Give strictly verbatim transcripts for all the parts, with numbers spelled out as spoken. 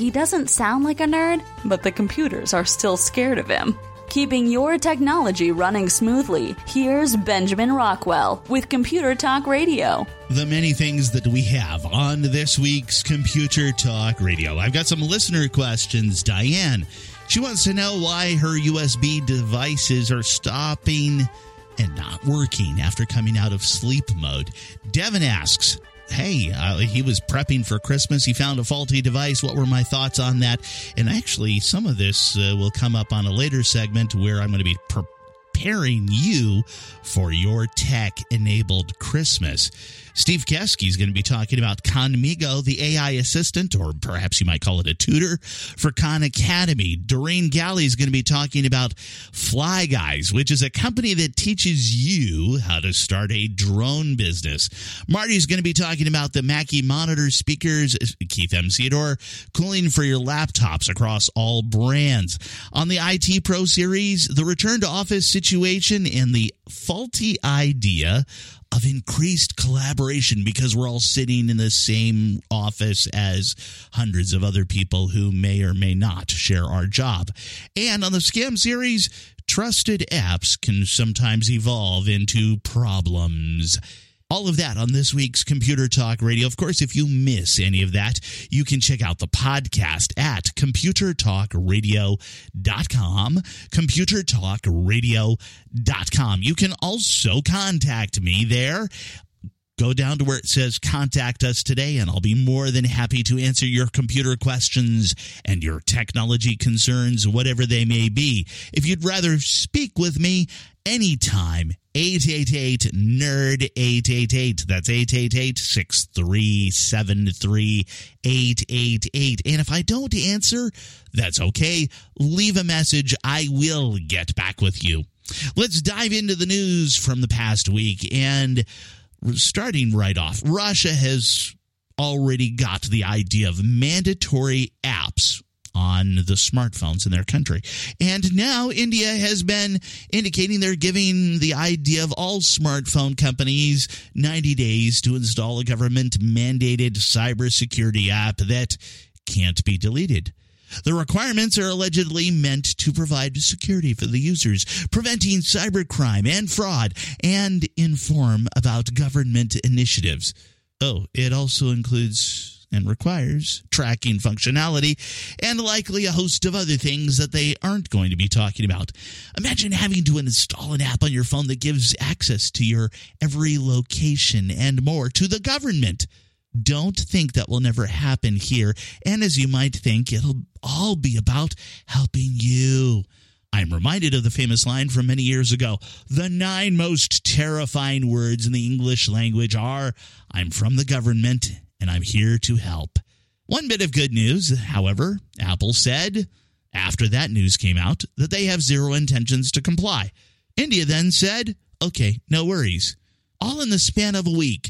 He doesn't sound like a nerd, but the computers are still scared of him. Keeping your technology running smoothly, here's Benjamin Rockwell with Computer Talk Radio. The many things that we have on this week's Computer Talk Radio. I've got some listener questions. Diane, she wants to know why her U S B devices are stopping and not working after coming out of sleep mode. Devin asks, hey, uh, he was prepping for Christmas. He found a faulty device. What were my thoughts on that? And actually, some of this uh, will come up on a later segment where I'm going to be preparing you for your tech-enabled Christmas. Steve Kesky is going to be talking about Khanmigo, the A I assistant, or perhaps you might call it a tutor, for Khan Academy. Doreen Galley is going to be talking about Fly Guys, which is a company that teaches you how to start a drone business. Marty is going to be talking about the Mackie monitor speakers, Keith M. Theodore, cooling for your laptops across all brands. On the I T Pro series, the return to office situation and the faulty idea of increased collaboration because we're all sitting in the same office as hundreds of other people who may or may not share our job. And on the scam series, trusted apps can sometimes evolve into problems. All of that on this week's Computer Talk Radio. Of course, if you miss any of that, you can check out the podcast at computer talk radio dot com, computer talk radio dot com. You can also contact me there. Go down to where it says contact us today, and I'll be more than happy to answer your computer questions and your technology concerns, whatever they may be. If you'd rather speak with me anytime, eight eight eight, N E R D, eight eight eight. That's eight eight eight, six three seven three, eight eight eight. And if I don't answer, that's okay. Leave a message. I will get back with you. Let's dive into the news from the past week. And starting right off, Russia has already got the idea of mandatory apps on the smartphones in their country. And now India has been indicating they're giving the idea of all smartphone companies ninety days to install a government-mandated cybersecurity app that can't be deleted. The requirements are allegedly meant to provide security for the users, preventing cybercrime and fraud, and inform about government initiatives. Oh, it also includes and requires tracking functionality and likely a host of other things that they aren't going to be talking about. Imagine having to install an app on your phone that gives access to your every location and more to the government. Don't think that will never happen here. And as you might think, it'll all be about helping you. I'm reminded of the famous line from many years ago. The nine most terrifying words in the English language are, I'm from the government and I'm here to help. One bit of good news, however, Apple said after that news came out that they have zero intentions to comply. India then said, okay, no worries. All in the span of a week.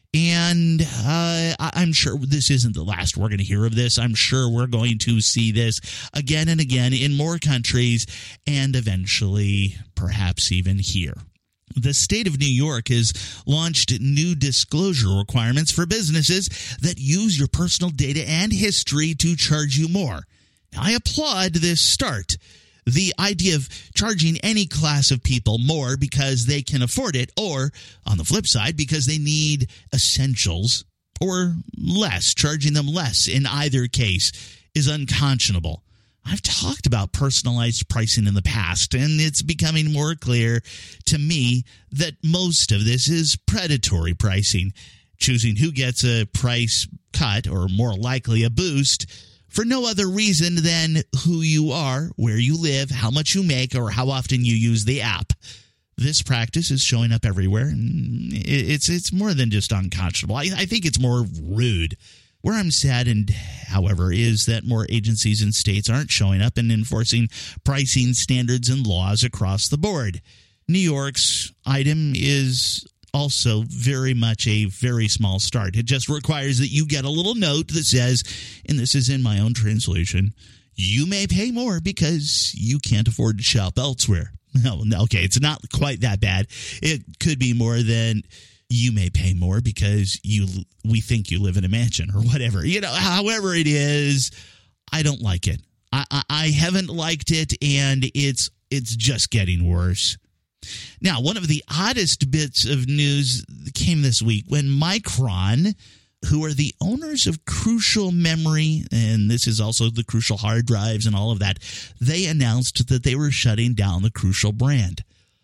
And uh, I'm sure this isn't the last we're going to hear of this. I'm sure we're going to see this again and again in more countries and eventually perhaps even here. The state of New York has launched new disclosure requirements for businesses that use your personal data and history to charge you more. Now, I applaud this start. The idea of charging any class of people more because they can afford it, or, on the flip side, because they need essentials, or less, charging them less in either case, is unconscionable. I've talked about personalized pricing in the past, and it's becoming more clear to me that most of this is predatory pricing, choosing who gets a price cut, or more likely a boost, for no other reason than who you are, where you live, how much you make, or how often you use the app. This practice is showing up everywhere, and it's it's more than just unconscionable. I, I think it's more rude. Where I'm saddened, however, is that more agencies and states aren't showing up and enforcing pricing standards and laws across the board. New York's item is also very much a very small start. It just requires that you get a little note that says, and this is in my own translation, you may pay more because you can't afford to shop elsewhere. No, okay, it's not quite that bad. It could be more than you may pay more because you we think you live in a mansion or whatever. You know, however it is, I don't like it. I, I, I haven't liked it, and it's it's just getting worse. Now, one of the oddest bits of news came this week when Micron, who are the owners of Crucial Memory, and this is also the Crucial hard drives and all of that, they announced that they were shutting down the Crucial brand.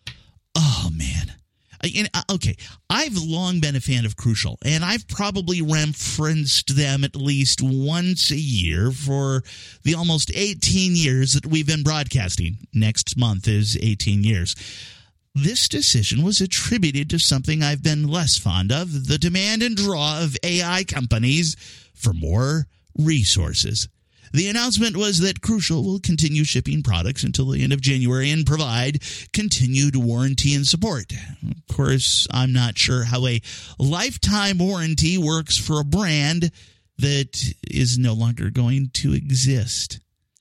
Oh, man. Okay, I've long been a fan of Crucial, and I've probably referenced them at least once a year for the almost eighteen years that we've been broadcasting. Next month is eighteen years. This decision was attributed to something I've been less fond of, the demand and draw of A I companies for more resources. The announcement was that Crucial will continue shipping products until the end of January and provide continued warranty and support. Of course, I'm not sure how a lifetime warranty works for a brand that is no longer going to exist.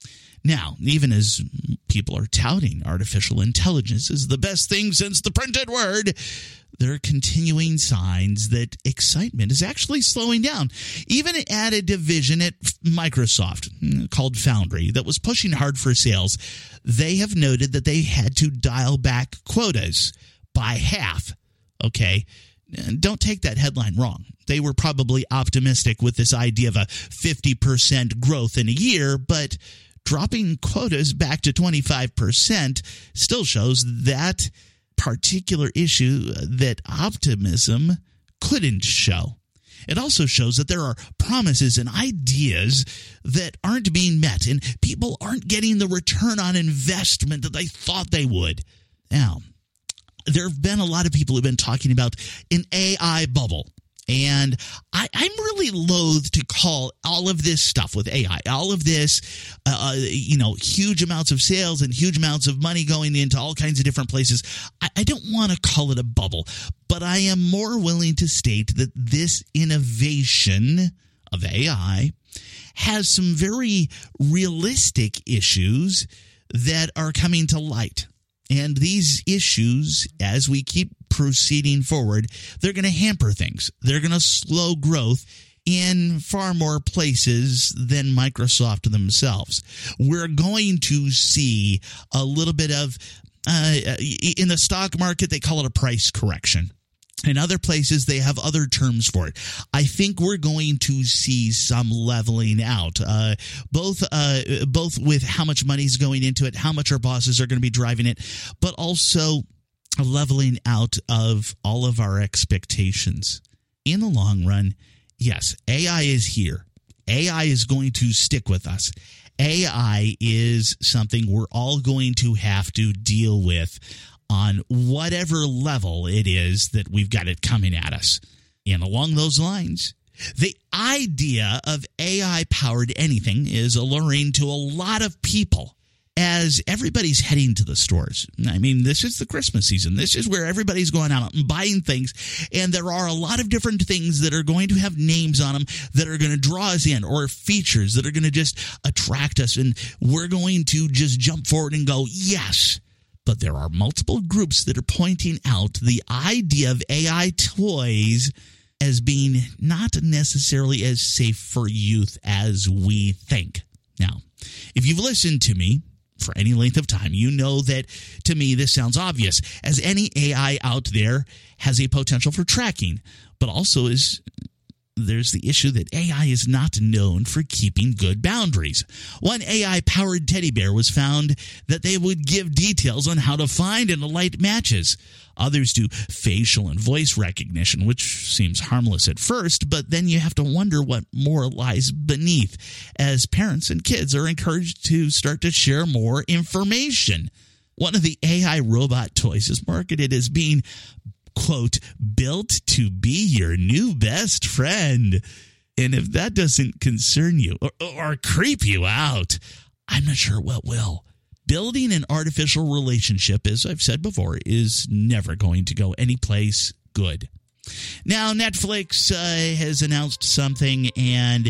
Now, even as people are touting artificial intelligence as the best thing since the printed word, there are continuing signs that excitement is actually slowing down. Even at a division at Microsoft called Foundry that was pushing hard for sales, they have noted that they had to dial back quotas by half. Okay, don't take that headline wrong. They were probably optimistic with this idea of a fifty percent growth in a year, but dropping quotas back to twenty-five percent still shows that particular issue that optimism couldn't show. It also shows that there are promises and ideas that aren't being met, and people aren't getting the return on investment that they thought they would. Now, there have been a lot of people who have been talking about an A I bubble. And I, I'm really loath to call all of this stuff with A I, all of this, uh, you know, huge amounts of sales and huge amounts of money going into all kinds of different places. I, I don't want to call it a bubble, but I am more willing to state that this innovation of A I has some very realistic issues that are coming to light. And these issues, as we keep proceeding forward, they're going to hamper things. They're going to slow growth in far more places than Microsoft themselves. We're going to see a little bit of, uh, in the stock market, they call it a price correction. In other places, they have other terms for it. I think we're going to see some leveling out, uh, both uh, both with how much money is going into it, how much our bosses are going to be driving it, but also a leveling out of all of our expectations. In the long run, yes, A I is here. A I is going to stick with us. A I is something we're all going to have to deal with on whatever level it is that we've got it coming at us. And along those lines, the idea of A I-powered anything is alluring to a lot of people as everybody's heading to the stores. I mean, this is the Christmas season. This is where everybody's going out and buying things, and there are a lot of different things that are going to have names on them that are going to draw us in, or features that are going to just attract us, and we're going to just jump forward and go, yes. But there are multiple groups that are pointing out the idea of A I toys as being not necessarily as safe for youth as we think. Now, if you've listened to me for any length of time, you know that to me this sounds obvious, as any A I out there has a potential for tracking, but also is there's the issue that A I is not known for keeping good boundaries. One A I-powered teddy bear was found that they would give details on how to find and alight matches. Others do facial and voice recognition, which seems harmless at first, but then you have to wonder what more lies beneath, as parents and kids are encouraged to start to share more information. One of the A I robot toys is marketed as being, quote, built to be your new best friend. And if that doesn't concern you or, or creep you out, I'm not sure what will. Building an artificial relationship, as I've said before, is never going to go anyplace good. Now, Netflix uh, has announced something, and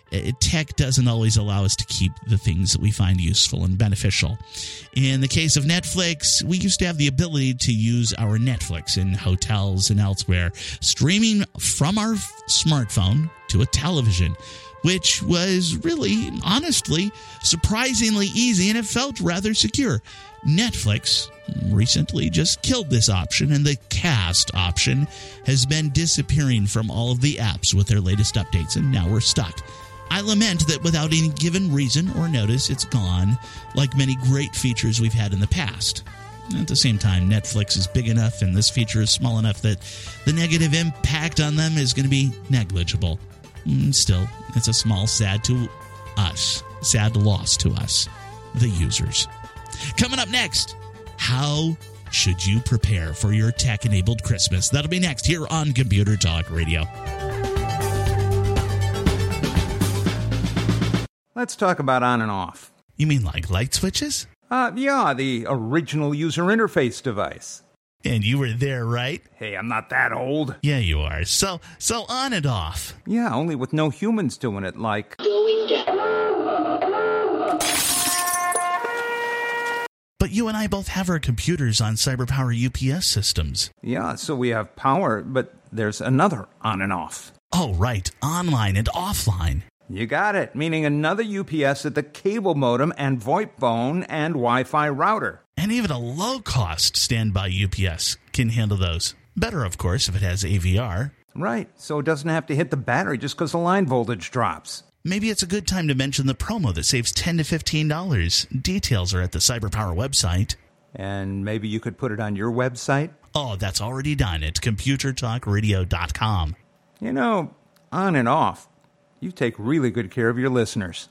tech doesn't always allow us to keep the things that we find useful and beneficial. In the case of Netflix, we used to have the ability to use our Netflix in hotels and elsewhere, streaming from our smartphone to a television. which was really, honestly, surprisingly easy, and it felt rather secure. Netflix recently just killed this option, and the Cast option has been disappearing from all of the apps with their latest updates, and now we're stuck. I lament that without any given reason or notice, it's gone, like many great features we've had in the past. At the same time, Netflix is big enough and this feature is small enough that the negative impact on them is going to be negligible. Still, it's a small sad to us, sad loss to us, the users. Coming up next, how should you prepare for your tech-enabled Christmas? That'll be next here on Computer Talk Radio. Let's talk about on and off. You mean like light switches? Uh, yeah, the original user interface device. And you were there, right? Hey, I'm not that old. Yeah, you are. So, so on and off. Yeah, only with no humans doing it, like... Going down. But you and I both have our computers on CyberPower U P S systems. Yeah, so we have power, but there's another on and off. Oh, right. Online and offline. You got it, meaning another U P S at the cable modem and VoIP phone and Wi-Fi router. And even a low-cost standby U P S can handle those. Better, of course, if it has A V R. Right, so it doesn't have to hit the battery just because the line voltage drops. Maybe it's a good time to mention the promo that saves ten to fifteen dollars. Details are at the CyberPower website. And maybe you could put it on your website? Oh, that's already done at computer talk radio dot com. You know, on and off, you take really good care of your listeners.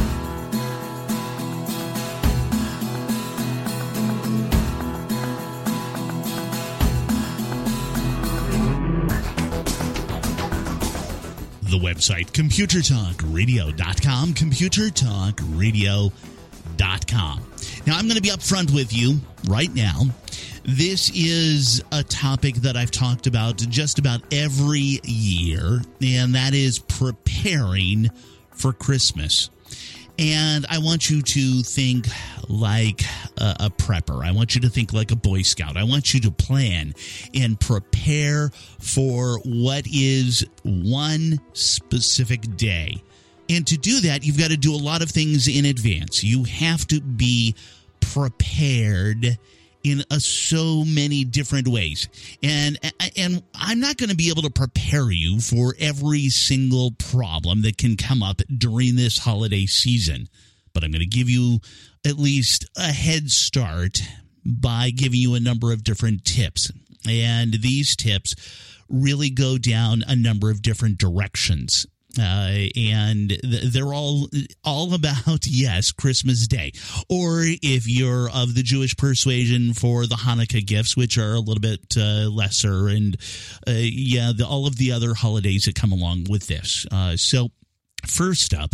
The website, computer talk radio dot com, computer talk radio dot com. Now, I'm going to be upfront with you right now. This is a topic that I've talked about just about every year, and that is preparing for Christmas. And I want you to think like a, a prepper. I want you to think like a Boy Scout. I want you to plan and prepare for what is one specific day. And to do that, you've got to do a lot of things in advance. You have to be prepared in a, so many different ways. And and I'm not going to be able to prepare you for every single problem that can come up during this holiday season. But I'm going to give you at least a head start by giving you a number of different tips. And these tips really go down a number of different directions. Uh, and th- they're all all about, yes, Christmas Day. Or if you're of the Jewish persuasion, for the Hanukkah gifts, which are a little bit uh, lesser. And, uh, yeah, the, all of the other holidays that come along with this. Uh, so, first up,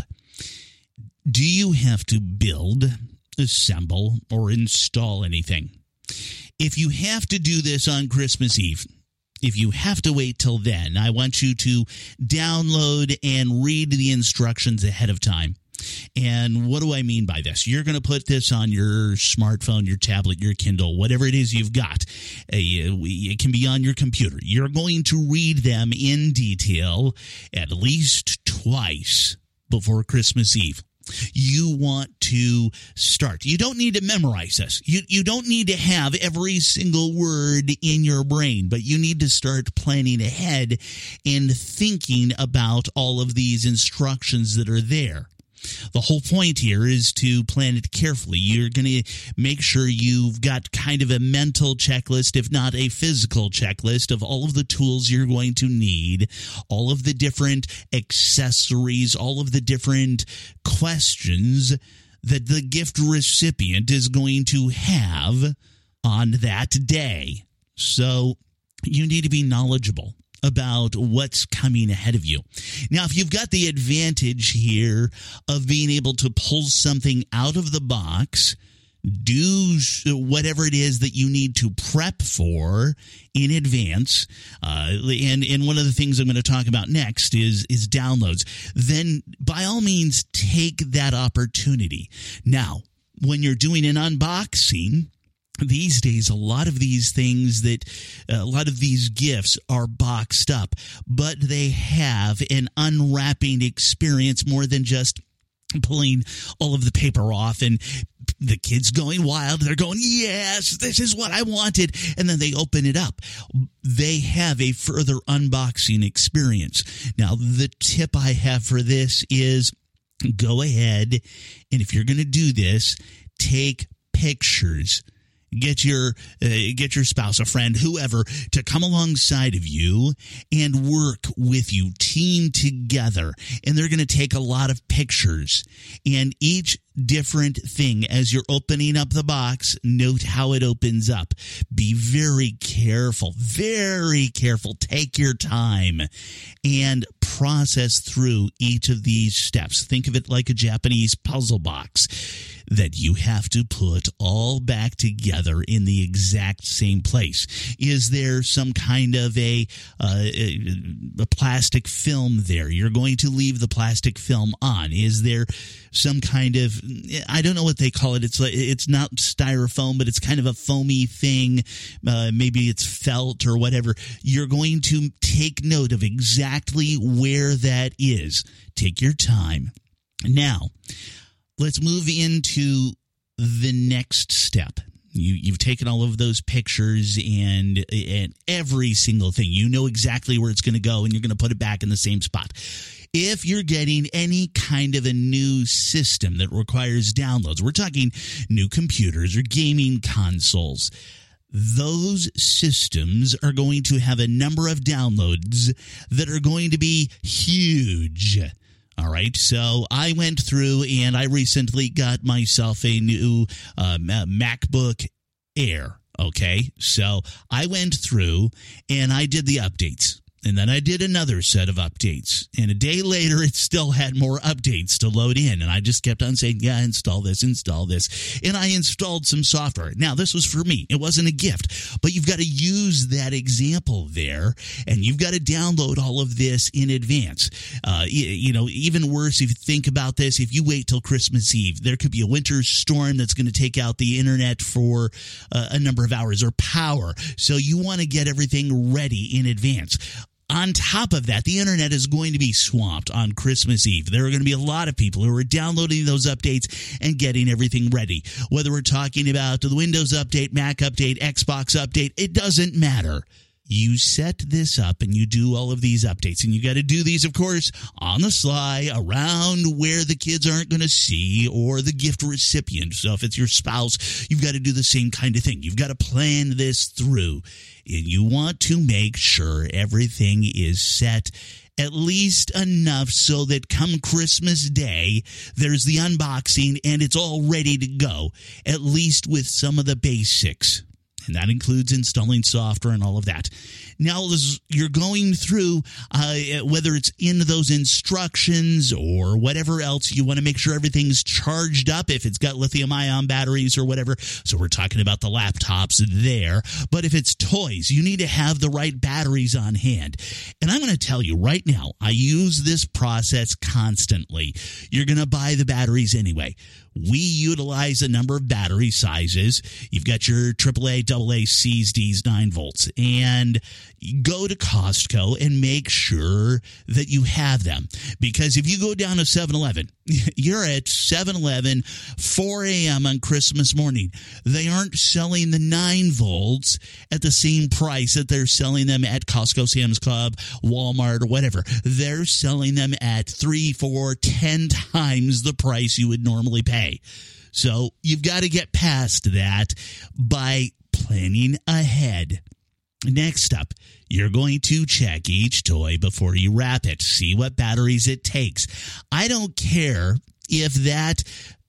do you have to build, assemble, or install anything? If you have to do this on Christmas Eve, if you have to wait till then, I want you to download and read the instructions ahead of time. And what do I mean by this? You're going to put this on your smartphone, your tablet, your Kindle, whatever it is you've got. It can be on your computer. You're going to read them in detail at least twice before Christmas Eve. You want to start. You don't need to memorize this. You you don't need to have every single word in your brain, but you need to start planning ahead and thinking about all of these instructions that are there. The whole point here is to plan it carefully. You're going to make sure you've got kind of a mental checklist, if not a physical checklist, of all of the tools you're going to need, all of the different accessories, all of the different questions that the gift recipient is going to have on that day. So you need to be knowledgeable about what's coming ahead of you. Now, if you've got the advantage here of being able to pull something out of the box, do whatever it is that you need to prep for in advance, uh, and, and one of the things I'm going to talk about next is, is downloads, then by all means, take that opportunity. Now, when you're doing an unboxing, these days, a lot of these things that, a lot of these gifts are boxed up, but they have an unwrapping experience more than just pulling all of the paper off and the kids going wild. They're going, yes, this is what I wanted. And then they open it up. They have a further unboxing experience. Now, the tip I have for this is go ahead, and if you're going to do this, take pictures. Get your uh, get your spouse, a friend, whoever, to come alongside of you and work with you, team together. And they're going to take a lot of pictures. And each different thing, as you're opening up the box, note how it opens up. Be very careful, very careful. Take your time and process through each of these steps. Think of it like a Japanese puzzle box that you have to put all back together in the exact same place. Is there some kind of a, uh, a plastic film there? You're going to leave the plastic film on. Is there some kind of, I don't know what they call it. It's like, it's not styrofoam, but it's kind of a foamy thing. Uh, maybe it's felt or whatever. You're going to take note of exactly where that is. Take your time. Now, let's move into the next step. You, you've taken all of those pictures and, and every single thing. You know exactly where it's going to go, and you're going to put it back in the same spot. If you're getting any kind of a new system that requires downloads, we're talking new computers or gaming consoles, those systems are going to have a number of downloads that are going to be huge. All right, so I went through and I recently got myself a new uh, MacBook Air, okay? So I went through and I did the updates. And then I did another set of updates. And a day later, it still had more updates to load in. And I just kept on saying, yeah, install this, install this. And I installed some software. Now, this was for me. It wasn't a gift. But you've got to use that example there. And you've got to download all of this in advance. Uh, you, you know, even worse, if you think about this, if you wait till Christmas Eve, there could be a winter storm that's going to take out the internet for uh, a number of hours or power. So you want to get everything ready in advance. On top of that, the internet is going to be swamped on Christmas Eve. There are going to be a lot of people who are downloading those updates and getting everything ready. Whether we're talking about the Windows update, Mac update, Xbox update, it doesn't matter. You set this up and you do all of these updates. And you got to do these, of course, on the sly, around where the kids aren't going to see, or the gift recipient. So if it's your spouse, you've got to do the same kind of thing. You've got to plan this through. And you want to make sure everything is set at least enough so that come Christmas Day, there's the unboxing and it's all ready to go, at least with some of the basics. And that includes installing software and all of that. Now, as you're going through, uh, whether it's in those instructions or whatever else, you want to make sure everything's charged up if it's got lithium-ion batteries or whatever. So we're talking about the laptops there. But if it's toys, you need to have the right batteries on hand. And I'm going to tell you right now, I use this process constantly. You're going to buy the batteries anyway. We utilize a number of battery sizes. You've got your triple A, double A, C's, D's, nine volts. And go to Costco and make sure that you have them. Because if you go down to seven eleven, you're at seven eleven, four a.m. on Christmas morning. They aren't selling the nine volts at the same price that they're selling them at Costco, Sam's Club, Walmart, or whatever. They're selling them at three, four, ten times the price you would normally pay. So you've got to get past that by planning ahead. Next up, you're going to check each toy before you wrap it. See what batteries it takes. I don't care if that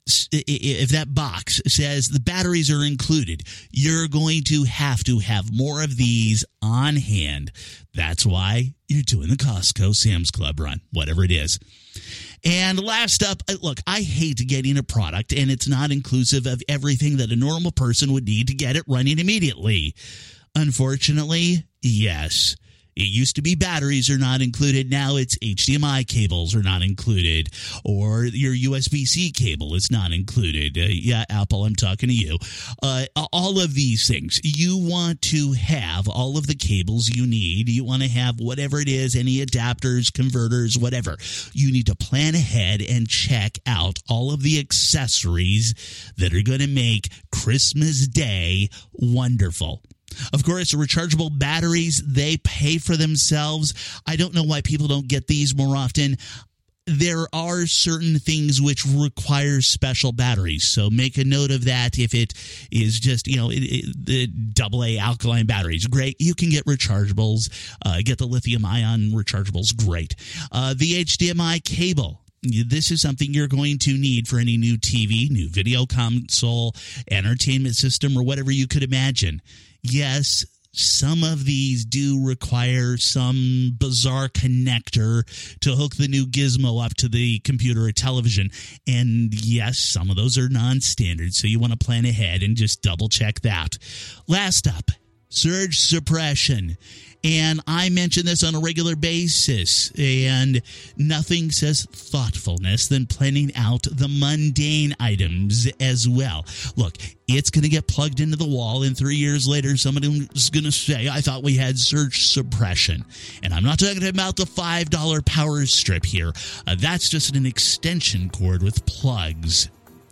if that box says the batteries are included. You're going to have to have more of these on hand. That's why you're doing the Costco Sam's Club run, whatever it is. And last up, look, I hate getting a product and it's not inclusive of everything that a normal person would need to get it running immediately. Unfortunately, yes, It used to be batteries are not included. Now it's H D M I cables are not included, or your U S B C cable is not included. Uh, yeah, Apple, I'm talking to you. Uh, all of these things. You want to have all of the cables you need. You want to have whatever it is, any adapters, converters, whatever. You need to plan ahead and check out all of the accessories that are going to make Christmas Day wonderful. Of course, rechargeable batteries, they pay for themselves. I don't know why people don't get these more often. There are certain things which require special batteries, so make a note of that. If it is just, you know, it, it, the double A alkaline batteries, great. You can get rechargeables, uh, get the lithium ion rechargeables, great. Uh, the H D M I cable. This is something you're going to need for any new T V, new video console, entertainment system, or whatever you could imagine. Yes, some of these do require some bizarre connector to hook the new gizmo up to the computer or television. And yes, some of those are non-standard, so you want to plan ahead and just double-check that. Last up, surge suppression. And I mention this on a regular basis, and nothing says thoughtfulness than planning out the mundane items as well. Look, it's going to get plugged into the wall, and three years later, somebody's going to say, I thought we had surge suppression. And I'm not talking about the five dollar power strip here. Uh, that's just an extension cord with plugs.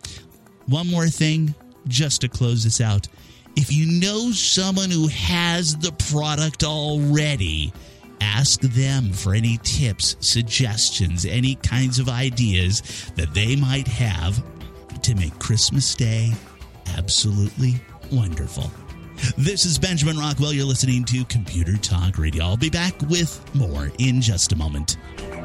One more thing, just to close this out. If you know someone who has the product already, ask them for any tips, suggestions, any kinds of ideas that they might have to make Christmas Day absolutely wonderful. This is Benjamin Rockwell. You're listening to Computer Talk Radio. I'll be back with more in just a moment.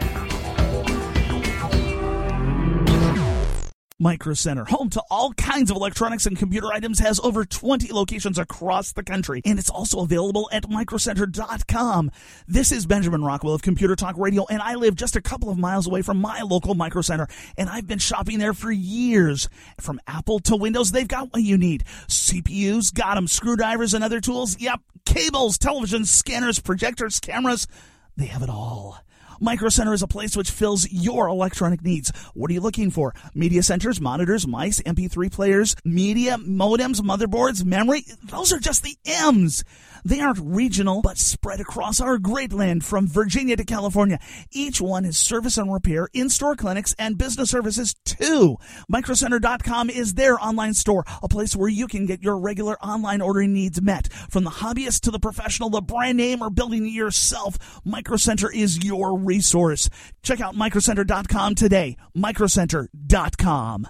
Micro Center, home to all kinds of electronics and computer items, has over twenty locations across the country, and it's also available at micro center dot com. This is Benjamin Rockwell of Computer Talk Radio, and I live just a couple of miles away from my local Micro Center, and I've been shopping there for years. From Apple to Windows, they've got what you need. C P Us, got them. Screwdrivers and other tools, yep. Cables, televisions, scanners, projectors, cameras, they have it all. Micro Center is a place which fills your electronic needs. What are you looking for? Media centers, monitors, mice, M P three players, media, modems, motherboards, memory. Those are just the M's. They aren't regional, but spread across our great land from Virginia to California. Each one is service and repair, in-store clinics, and business services too. micro center dot com is their online store, a place where you can get your regular online ordering needs met. From the hobbyist to the professional, the brand name, or building it yourself, Micro Center is your resource. Check out micro center dot com today. micro center dot com.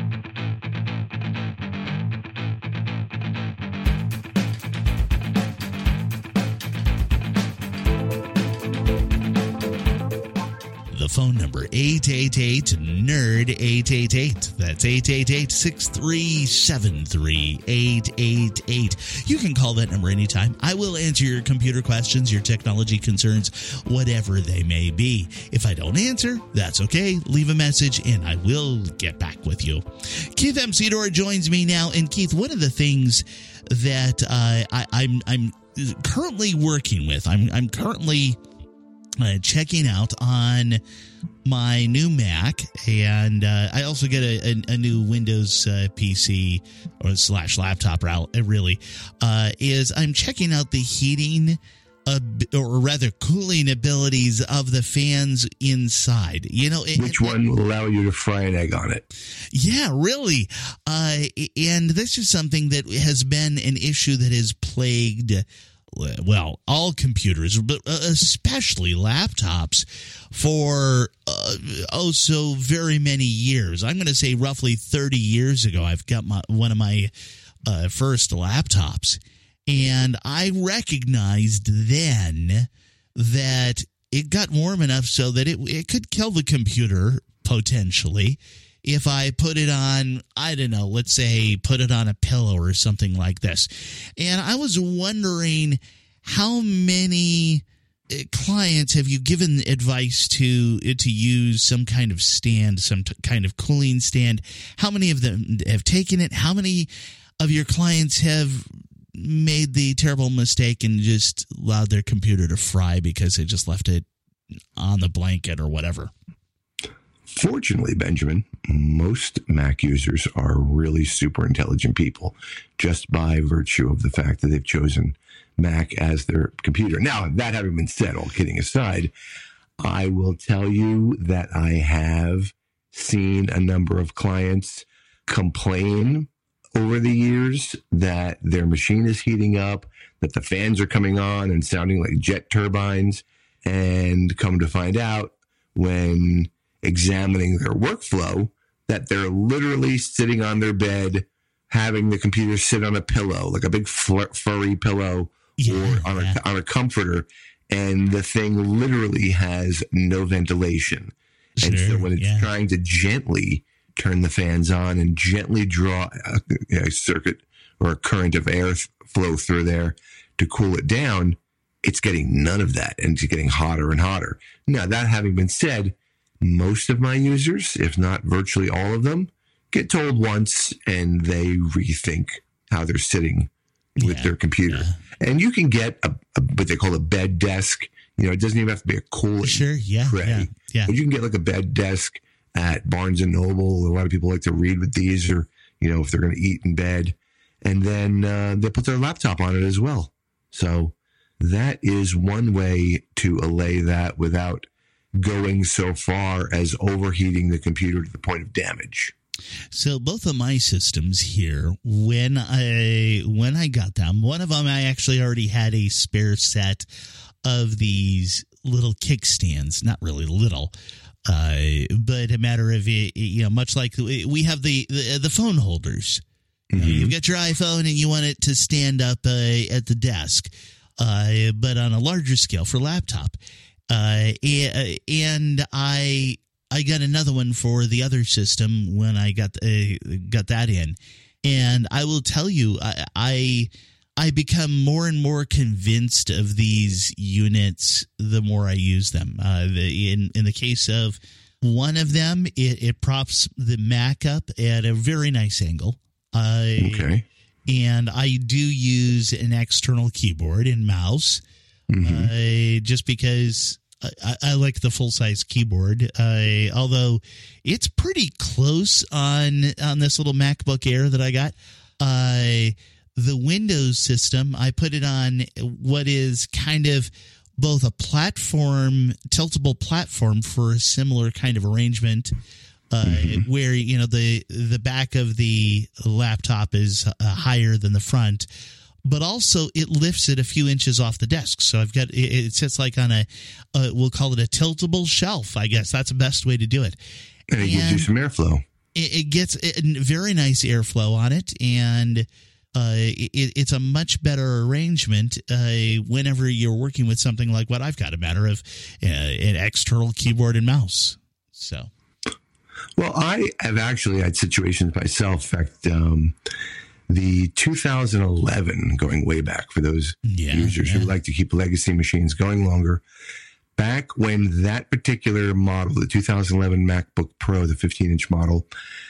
The phone number, eight eight eight, N E R D, eight eight eight. That's eight eight eight, six three seven three, eight eight eight. You can call that number anytime. I will answer your computer questions, your technology concerns, whatever they may be. If I don't answer, that's okay. Leave a message and I will get back with you. Keith M. Cedar joins me now. And Keith, one of the things that uh, I, I'm, I'm currently working with, I'm, I'm currently... Uh, checking out on my new Mac, and uh, I also get a, a, a new Windows uh, P C or slash laptop, really, uh, is I'm checking out the heating uh, or rather cooling abilities of the fans inside. You know, it, Which one will allow you to fry an egg on it? Yeah, really. Uh, and this is something that has been an issue that has plagued well, all computers, but especially laptops, for uh, oh so very many years. I'm going to say roughly thirty years ago, I've got my, one of my uh, first laptops, and I recognized then that it got warm enough so that it it could kill the computer potentially. If I put it on, I don't know, let's say put it on a pillow or something like this. And I was wondering, how many clients have you given advice to to use some kind of stand, some t- kind of cooling stand? How many of them have taken it? How many of your clients have made the terrible mistake and just allowed their computer to fry because they just left it on the blanket or whatever. Fortunately, Benjamin, most Mac users are really super intelligent people just by virtue of the fact that they've chosen Mac as their computer. Now, that having been said, all kidding aside, I will tell you that I have seen a number of clients complain over the years that their machine is heating up, that the fans are coming on and sounding like jet turbines, and come to find out when examining their workflow that they're literally sitting on their bed, having the computer sit on a pillow, like a big fl- furry pillow, yeah, or on, yeah. a, on a comforter, and the thing literally has no ventilation. Sure, and so when it's yeah. trying to gently turn the fans on and gently draw a, a circuit or a current of air th- flow through there to cool it down, it's getting none of that, and it's getting hotter and hotter. Now, that having been said, most of my users, if not virtually all of them, get told once and they rethink how they're sitting with yeah, their computer. Yeah. And you can get a, a what they call a bed desk. You know, it doesn't even have to be a cooling sure, yeah, tray. Yeah, yeah. But you can get like a bed desk at Barnes and Noble. A lot of people like to read with these, or, you know, if they're going to eat in bed. And then uh, they put their laptop on it as well. So that is one way to allay that without going so far as overheating the computer to the point of damage. So both of my systems here, when I when I got them, one of them I actually already had a spare set of these little kickstands, not really little, uh, but a matter of, you know, much like we have the the, the phone holders. Mm-hmm. You know, you've got your iPhone and you want it to stand up uh, at the desk, uh, but on a larger scale for laptop. Uh, and I I got another one for the other system when I got uh, got that in, and I will tell you, I, I I become more and more convinced of these units the more I use them. Uh, the, in in the case of one of them, it, it props the Mac up at a very nice angle. Uh, okay. And I do use an external keyboard and mouse. Mm-hmm. Uh, just because I, I like the full size keyboard, uh, although it's pretty close on on this little MacBook Air that I got. Uh, the Windows system, I put it on what is kind of both a platform, tiltable platform for a similar kind of arrangement, uh, mm-hmm. where, you know, the the back of the laptop is uh, higher than the front. But also it lifts it a few inches off the desk. So I've got, it, it sits like on a, uh, we'll call it a tiltable shelf, I guess. That's the best way to do it. And it and gives you some airflow. It, it gets a very nice airflow on it. And uh, it, it's a much better arrangement uh, whenever you're working with something like what I've got, a matter of uh, an external keyboard and mouse. So. Well, I have actually had situations myself. In fact, um, the two thousand eleven, going way back for those yeah, users yeah. who like to keep legacy machines going longer, back when that particular model, the two thousand eleven MacBook Pro, the fifteen-inch model,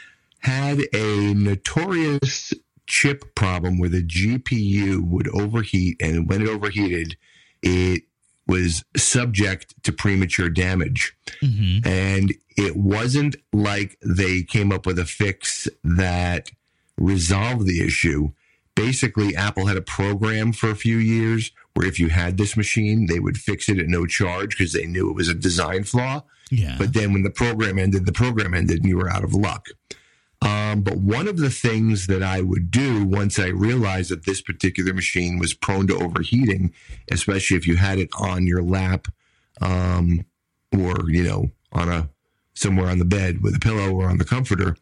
had a notorious chip problem where the G P U would overheat, and when it overheated, it was subject to premature damage. Mm-hmm. And it wasn't like they came up with a fix that resolve the issue. Basically, Apple had a program for a few years where if you had this machine, they would fix it at no charge because they knew it was a design flaw. Yeah. But then when the program ended, the program ended and you were out of luck. Um, but one of the things that I would do once I realized that this particular machine was prone to overheating, especially if you had it on your lap um, or, you know, on a somewhere on the bed with a pillow or on the comforter,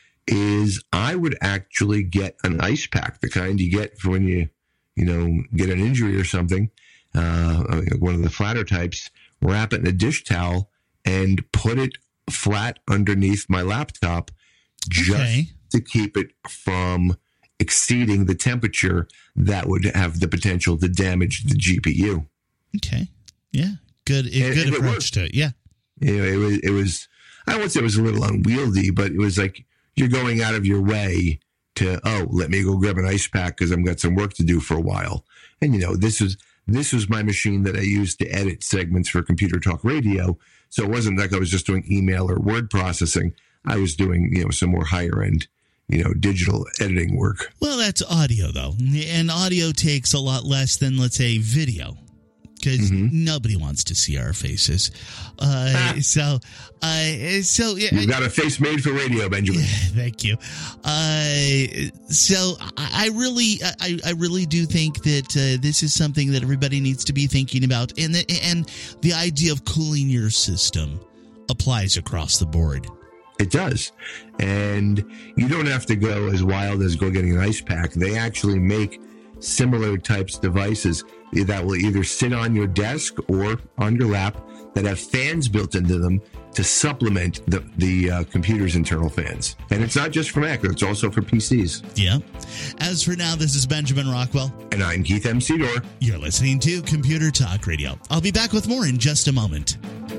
is I would actually get an ice pack, the kind you get for when you, you know, get an injury or something, uh, one of the flatter types, wrap it in a dish towel and put it flat underneath my laptop just okay. to keep it from exceeding the temperature that would have the potential to damage the G P U. Okay. Yeah. Good, and, good and approach to it. Yeah. You know, it was, it was, I won't say it was a little unwieldy, but it was like, you're going out of your way to, oh, let me go grab an ice pack because I've got some work to do for a while. And, you know, this is this was my machine that I used to edit segments for Computer Talk Radio. So it wasn't like I was just doing email or word processing. I was doing, you know, some more higher end, you know, digital editing work. Well, that's audio, though. And audio takes a lot less than, let's say, video. Because mm-hmm. nobody wants to see our faces. Uh, ah. So, uh, so yeah, you've got a face made for radio, Benjamin. Yeah, thank you. Uh, so, I, I really, I, I really do think that uh, this is something that everybody needs to be thinking about, and the, and the idea of cooling your system applies across the board. It does, and you don't have to go as wild as go getting an ice pack. They actually make similar types of devices that will either sit on your desk or on your lap that have fans built into them to supplement the, the uh, computer's internal fans. And it's not just for Mac, it's also for P Cs. Yeah. As for now, this is Benjamin Rockwell. And I'm Keith M. Sedor. You're listening to Computer Talk Radio. I'll be back with more in just a moment.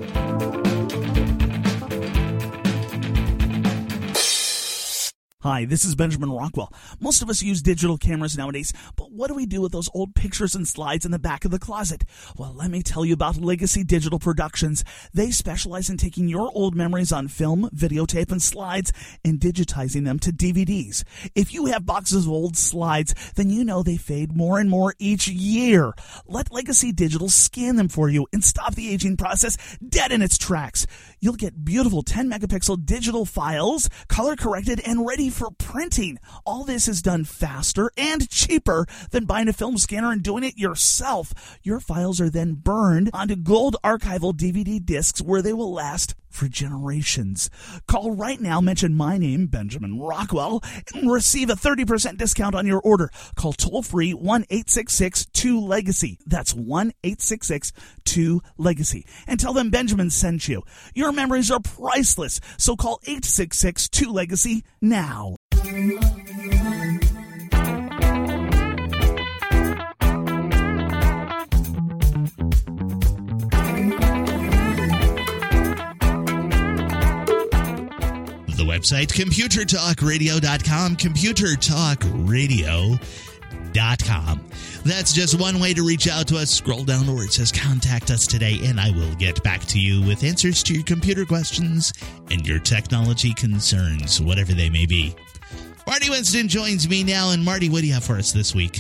Hi, this is Benjamin Rockwell. Most of us use digital cameras nowadays, but what do we do with those old pictures and slides in the back of the closet? Well, let me tell you about Legacy Digital Productions. They specialize in taking your old memories on film, videotape, and slides and digitizing them to D V Ds. If you have boxes of old slides, then you know they fade more and more each year. Let Legacy Digital scan them for you and stop the aging process dead in its tracks. You'll get beautiful ten megapixel digital files, color corrected and ready for printing. All this is done faster and cheaper than buying a film scanner and doing it yourself. Your files are then burned onto gold archival D V D discs where they will last for generations. Call right now, mention my name, Benjamin Rockwell, and receive a thirty percent discount on your order. Call toll-free one eight six six two legacy. That's one eight six six two legacy. And tell them Benjamin sent you. Your memories are priceless, so call eight six six two legacy now. The website, computer talk radio dot com, computer talk radio dot com. That's just one way to reach out to us. Scroll down to where it says contact us today, and I will get back to you with answers to your computer questions and your technology concerns, whatever they may be. Marty Winston joins me now, and Marty, what do you have for us this week?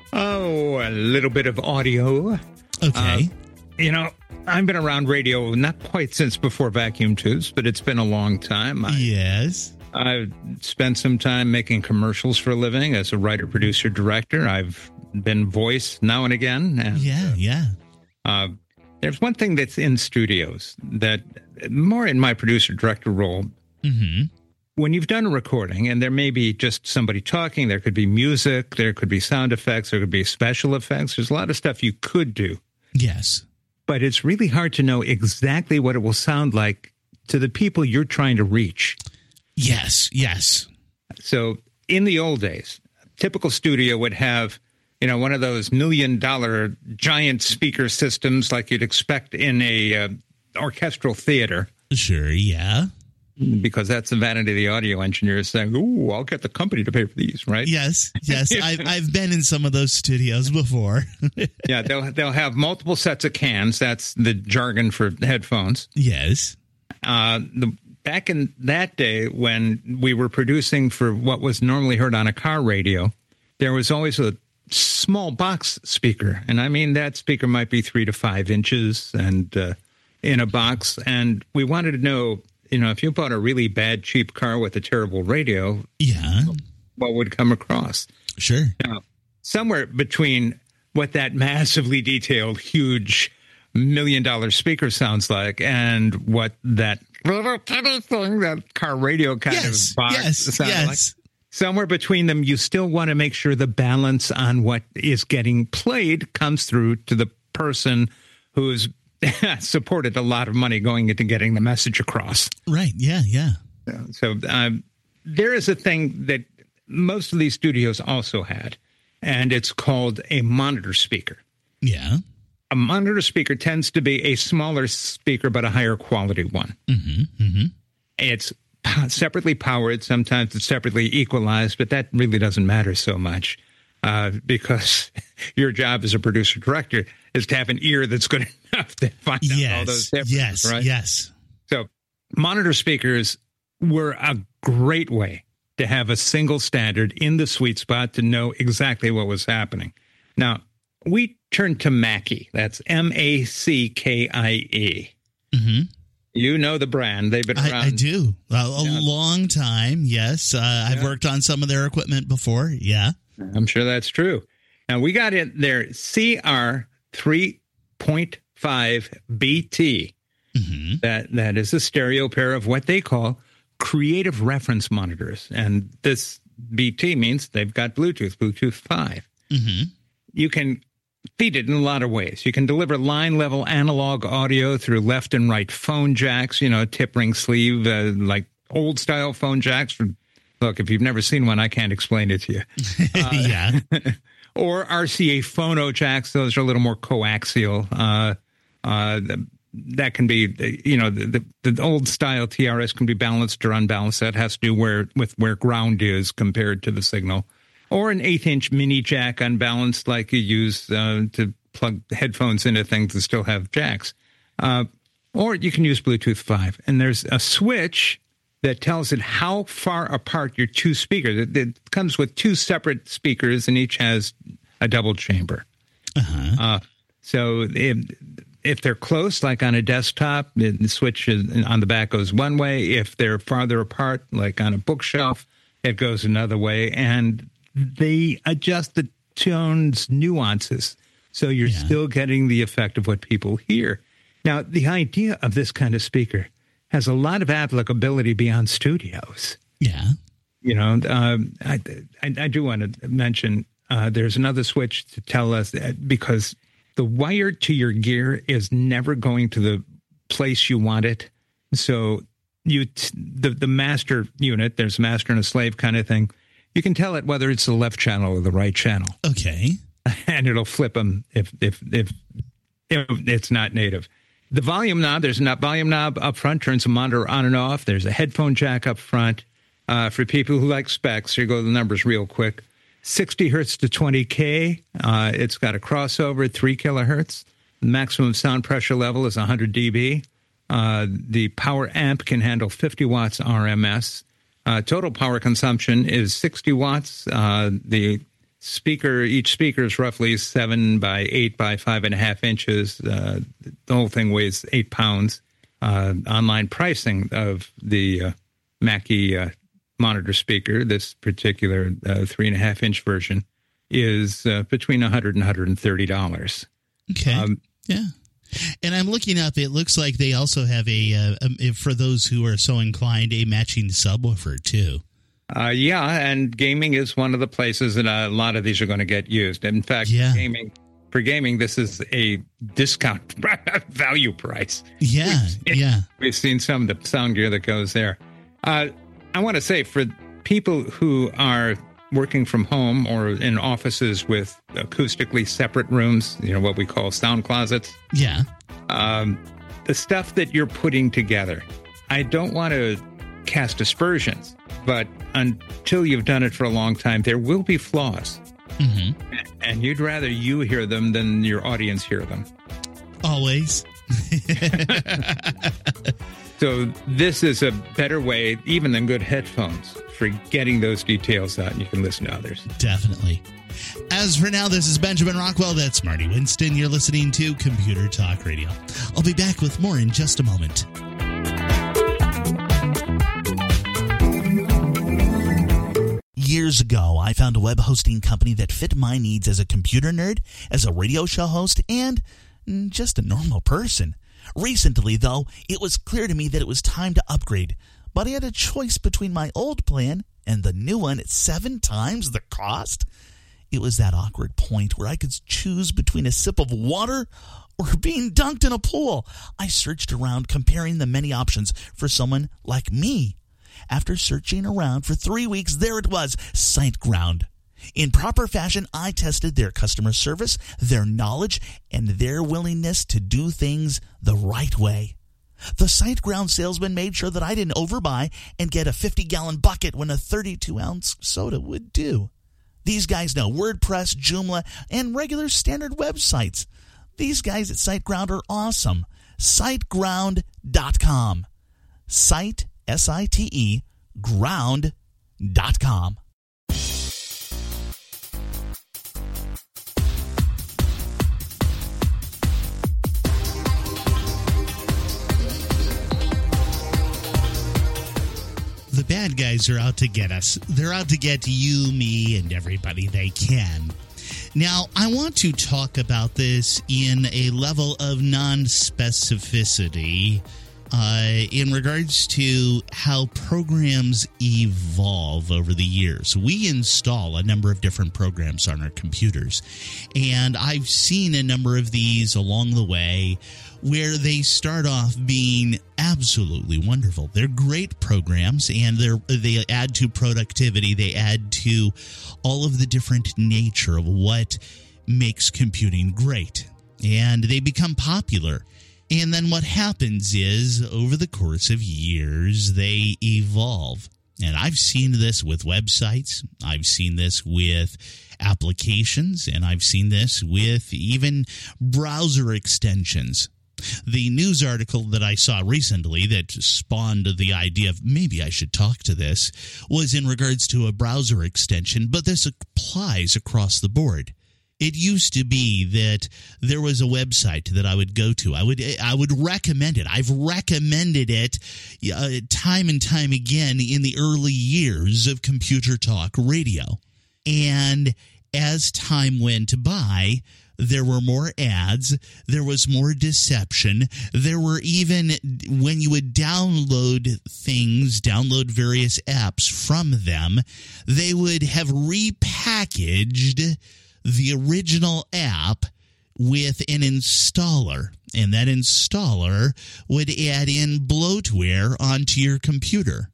Oh, a little bit of audio. Okay. Uh, you know, I've been around radio not quite since before vacuum tubes, but it's been a long time. I, yes. I've spent some time making commercials for a living as a writer, producer, director. I've been voice now and again. And, yeah, yeah. Uh, there's one thing that's in studios that more in my producer, director role. Mm-hmm. When you've done a recording, and there may be just somebody talking, there could be music, there could be sound effects, there could be special effects. There's a lot of stuff you could do. Yes. But it's really hard to know exactly what it will sound like to the people you're trying to reach. Yes, yes. So in the old days, a typical studio would have, you know, one of those million dollar giant speaker systems like you'd expect in a uh, orchestral theater. Sure, yeah. Because that's the vanity of the audio engineers saying, ooh, I'll get the company to pay for these, right? Yes, yes. I've, I've been in some of those studios before. Yeah, they'll they'll have multiple sets of cans. That's the jargon for headphones. Yes. Uh, the back in that day when we were producing for what was normally heard on a car radio, there was always a small box speaker. And I mean, that speaker might be three to five inches and uh, in a box. And we wanted to know, you know, if you bought a really bad, cheap car with a terrible radio, yeah, what would come across? Sure. Now, somewhere between what that massively detailed, huge million dollar speaker sounds like and what that little tiny thing, that car radio kind yes, of box yes, sounds yes. like, somewhere between them, you still want to make sure the balance on what is getting played comes through to the person who's supported a lot of money going into getting the message across. Right. Yeah. Yeah. So um, there is a thing that most of these studios also had, and it's called a monitor speaker. Yeah. A monitor speaker tends to be a smaller speaker, but a higher quality one. Mm-hmm. Mm-hmm. It's separately powered. Sometimes it's separately equalized, but that really doesn't matter so much uh, because your job as a producer director is to have an ear that's good enough to find yes, out all those differences, yes, right? Yes. So monitor speakers were a great way to have a single standard in the sweet spot to know exactly what was happening. Now, we turned to Mackie. That's M A C K I E. Mm-hmm. You know the brand. They've been around. I, I do. A, a Yeah. long time, yes. Uh, I've Yeah. worked on some of their equipment before, yeah. I'm sure that's true. Now, we got in their C R three point five B T. Mm-hmm. That That is a stereo pair of what they call creative reference monitors. And this B T means they've got Bluetooth, Bluetooth five. Mm-hmm. You can feed it in a lot of ways. You can deliver line-level analog audio through left and right phone jacks, you know, tip ring sleeve, uh, like old-style phone jacks. From, look, if you've never seen one, I can't explain it to you. Uh, yeah. Or R C A phono jacks. Those are a little more coaxial. Uh, uh, that can be, you know, the, the, the old-style T R S can be balanced or unbalanced. That has to do where with where ground is compared to the signal. Or an eighth-inch mini jack unbalanced like you use uh, to plug headphones into things that still have jacks. Uh, or you can use Bluetooth five. And there's a switch that tells it how far apart your two speakers. It, it comes with two separate speakers, and each has a double chamber. Uh-huh. Uh, so if, if they're close, like on a desktop, the switch is, on the back goes one way. If they're farther apart, like on a bookshelf, it goes another way. And they adjust the tone's nuances, so you're Yeah. still getting the effect of what people hear. Now, the idea of this kind of speaker has a lot of applicability beyond studios. Yeah. You know, um, I, I, I do want to mention uh, there's another switch to tell us that because the wire to your gear is never going to the place you want it. So you t- the the master unit, there's a master and a slave kind of thing. You can tell it whether it's the left channel or the right channel, Okay. and it'll flip them if if if, if it's not native. The volume knob, there's a volume knob up front, turns the monitor on and off. There's a headphone jack up front. Uh, for people who like specs, here go the numbers real quick. sixty hertz to twenty K. Uh, it's got a crossover, three kilohertz. The maximum sound pressure level is one hundred decibels. Uh, the power amp can handle fifty watts R M S. Uh, total power consumption is sixty watts. Uh, the speaker, each speaker is roughly seven by eight by five and a half inches. Uh, the whole thing weighs eight pounds. Uh, online pricing of the uh, Mackie uh, monitor speaker, this particular uh, three and a half inch version, is uh, between one hundred dollars and one hundred thirty dollars. Okay. Um, yeah. And I'm looking up, it looks like they also have a, uh, um, for those who are so inclined, a matching subwoofer, too. Uh, yeah, and gaming is one of the places that a lot of these are going to get used. In fact, Yeah. gaming for gaming, this is a discount value price. Yeah, yeah. We've seen some of the sound gear that goes there. Uh, I want to say for people who are working from home or in offices with acoustically separate rooms, you know, what we call sound closets, Yeah. um, the stuff that you're putting together, I don't want to cast aspersions, but until you've done it for a long time, there will be flaws. Mm-hmm. And you'd rather you hear them than your audience hear them. Always. So this is a better way, even than good headphones, for getting those details out, and you can listen to others. Definitely. As for now, this is Benjamin Rockwell. That's Marty Winston. You're listening to Computer Talk Radio. I'll be back with more in just a moment. Years ago, I found a web hosting company that fit my needs as a computer nerd, as a radio show host, and just a normal person. Recently, though, it was clear to me that it was time to upgrade, but I had a choice between my old plan and the new one at seven times the cost. It was that awkward point where I could choose between a sip of water or being dunked in a pool. I searched around, comparing the many options for someone like me. After searching around for three weeks, there it was, SiteGround. In proper fashion, I tested their customer service, their knowledge, and their willingness to do things the right way. The SiteGround salesman made sure that I didn't overbuy and get a fifty-gallon bucket when a thirty-two ounce soda would do. These guys know WordPress, Joomla, and regular standard websites. These guys at SiteGround are awesome. SiteGround dot com. Site, S I T E, ground dot com. The bad guys are out to get us. They're out to get you, me, and everybody they can. Now, I want to talk about this in a level of non-specificity uh, in regards to how programs evolve over the years. We install a number of different programs on our computers, and I've seen a number of these along the way where they start off being absolutely wonderful. They're great programs, and they're, they add to productivity. They add to all of the different nature of what makes computing great, and they become popular. And then what happens is, over the course of years, they evolve. And I've seen this with websites. I've seen this with applications, and I've seen this with even browser extensions. The news article that I saw recently that spawned the idea of maybe I should talk to this was in regards to a browser extension, but this applies across the board. It used to be that there was a website that I would go to. I would I would recommend it. I've recommended it uh, time and time again in the early years of Computer Talk Radio. And as time went by, there were more ads, there was more deception, there were even, when you would download things, download various apps from them, they would have repackaged the original app with an installer, and that installer would add in bloatware onto your computer.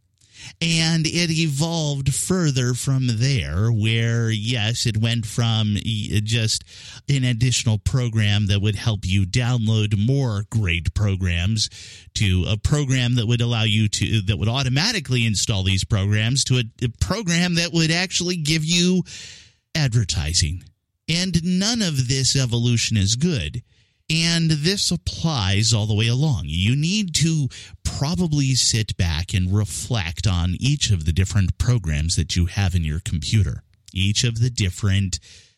And it evolved further from there where, yes, it went from just an additional program that would help you download more great programs to a program that would allow you to, that would automatically install these programs, to a, a program that would actually give you advertising. And none of this evolution is good. And this applies all the way along. You need to probably sit back and reflect on each of the different programs that you have in your computer, each of the different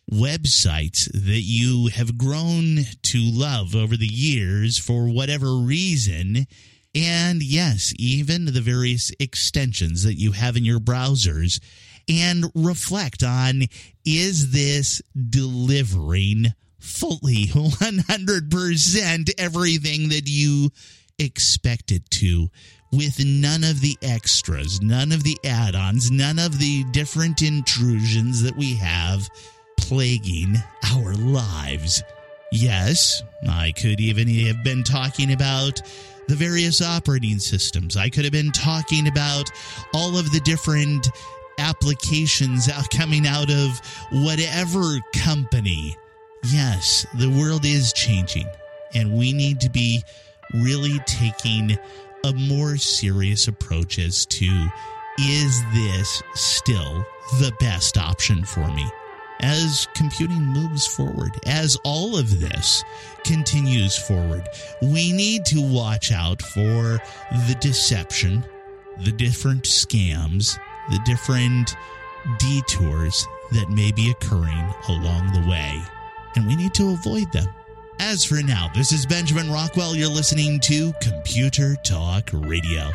websites that you have grown to love over the years for whatever reason. And yes, even the various extensions that you have in your browsers, and reflect on, is this delivering fully one hundred percent everything that you expect it to, with none of the extras, none of the add-ons, none of the different intrusions that we have plaguing our lives. Yes, I could even have been talking about the various operating systems. I could have been talking about all of the different applications coming out of whatever company. Yes, the world is changing, and we need to be really taking a more serious approach as to, is this still the best option for me? As computing moves forward, as all of this continues forward, we need to watch out for the deception, the different scams, the different detours that may be occurring along the way. And we need to avoid them. As for now, this is Benjamin Rockwell. You're listening to Computer Talk Radio.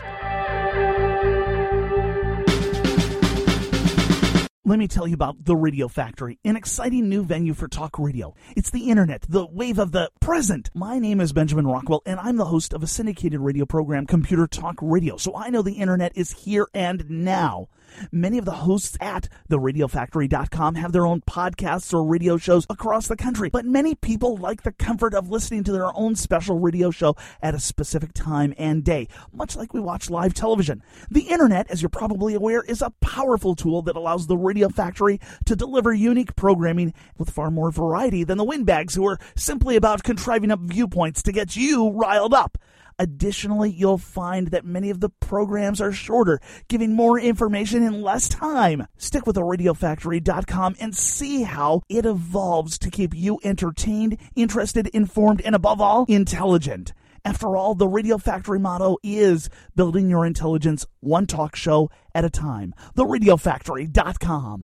Let me tell you about The Radio Factory, an exciting new venue for talk radio. It's the internet, the wave of the present. My name is Benjamin Rockwell, and I'm the host of a syndicated radio program, Computer Talk Radio, so I know the internet is here and now. Many of the hosts at the radio factory dot com have their own podcasts or radio shows across the country, but many people like the comfort of listening to their own special radio show at a specific time and day, much like we watch live television. The internet, as you're probably aware, is a powerful tool that allows the Radio Factory to deliver unique programming with far more variety than the windbags who are simply about contriving up viewpoints to get you riled up. Additionally, you'll find that many of the programs are shorter, giving more information in less time. Stick with the radio factory dot com and see how it evolves to keep you entertained, interested, informed, and above all, intelligent. After all, the Radio Factory motto is building your intelligence one talk show at a time. the radio factory dot com.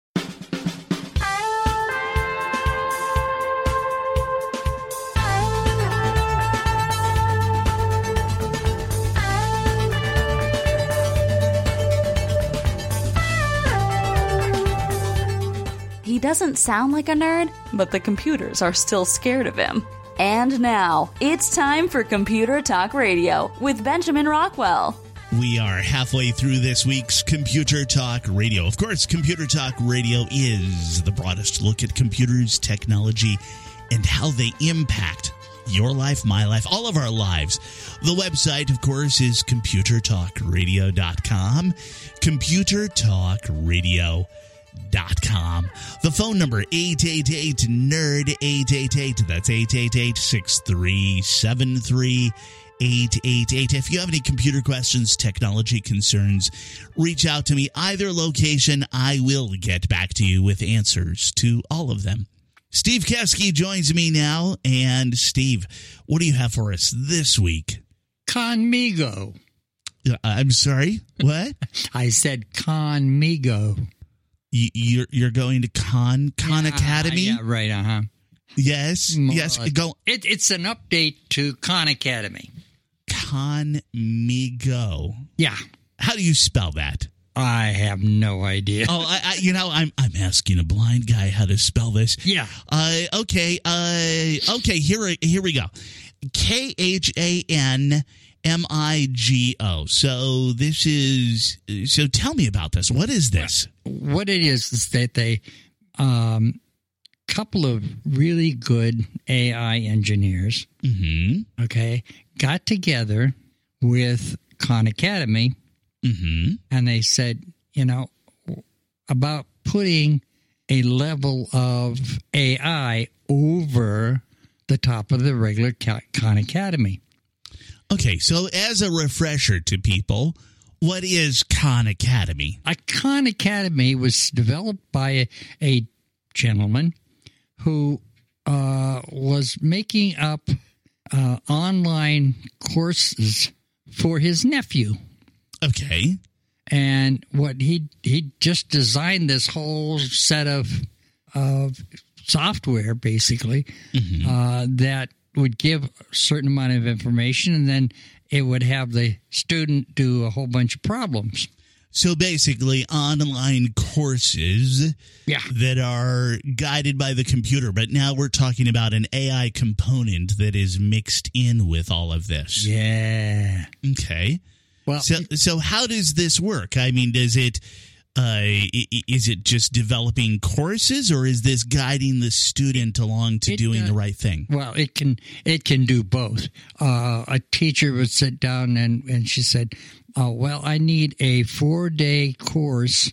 He doesn't sound like a nerd, but the computers are still scared of him. And now, it's time for Computer Talk Radio with Benjamin Rockwell. We are halfway through this week's Computer Talk Radio. Of course, Computer Talk Radio is the broadest look at computers, technology, and how they impact your life, my life, all of our lives. The website, of course, is computer talk radio dot com. computer talk radio dot com. The phone number, eight eight eight nerd, eight eight eight. That's eight eight eight, six three seven three, eight eight eight. If you have any computer questions, technology concerns, reach out to me. Either location, I will get back to you with answers to all of them. Steve Kesky joins me now. And Steve, what do you have for us this week? Conmigo. Uh, I'm sorry, what? I said Conmigo. You, you're you're going to Khan Khan yeah, Academy? Yeah, right. Uh huh. Yes, More yes. like- Go It, it's an update to Khan Academy. Conmigo. Yeah, How do you spell that? I have no idea. Oh, I, I you know I'm I'm asking a blind guy how to spell this. Yeah. Uh. Okay. Uh. Okay. Here here we go. K H A N M I G O. So this is. So tell me about this. What is this? What it is is that they, um, couple of really good A I engineers, Mm-hmm. okay, got together with Khan Academy, Mm-hmm. and they said, you know, about putting a level of A I over the top of the regular Khan Academy. Okay. So as a refresher to people, what is Khan Academy? A Khan Academy was developed by a, a gentleman who uh, was making up uh, online courses for his nephew. Okay. And what he he just designed this whole set of of software, basically, Mm-hmm. uh, that would give a certain amount of information, and then it would have the student do a whole bunch of problems. So basically, online courses Yeah. that are guided by the computer. But now we're talking about an A I component that is mixed in with all of this. Yeah. Okay. Well, So, so how does this work? I mean, does it uh, i- i- is it just developing courses, or is this guiding the student along to It, doing uh, the right thing? Well, it can it can do both. Uh, a teacher would sit down and, and she said, oh, well, I need a four-day course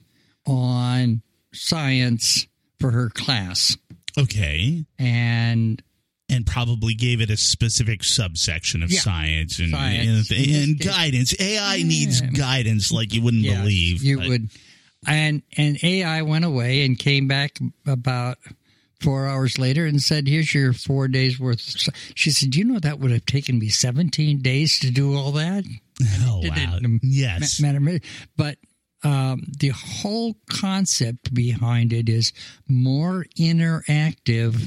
on science for her class. Okay. And And probably gave it a specific subsection of Yeah. science and, Science. and, and guidance. A I needs Yeah. guidance like you wouldn't yeah, believe. you but- would. And, and A I went away and came back about four hours later and said, here's your four days worth. Of sci-" She said, you know, that would have taken me seventeen days to do all that. Oh, It wow. didn't Yes. ma- matter. But um, the whole concept behind it is more interactive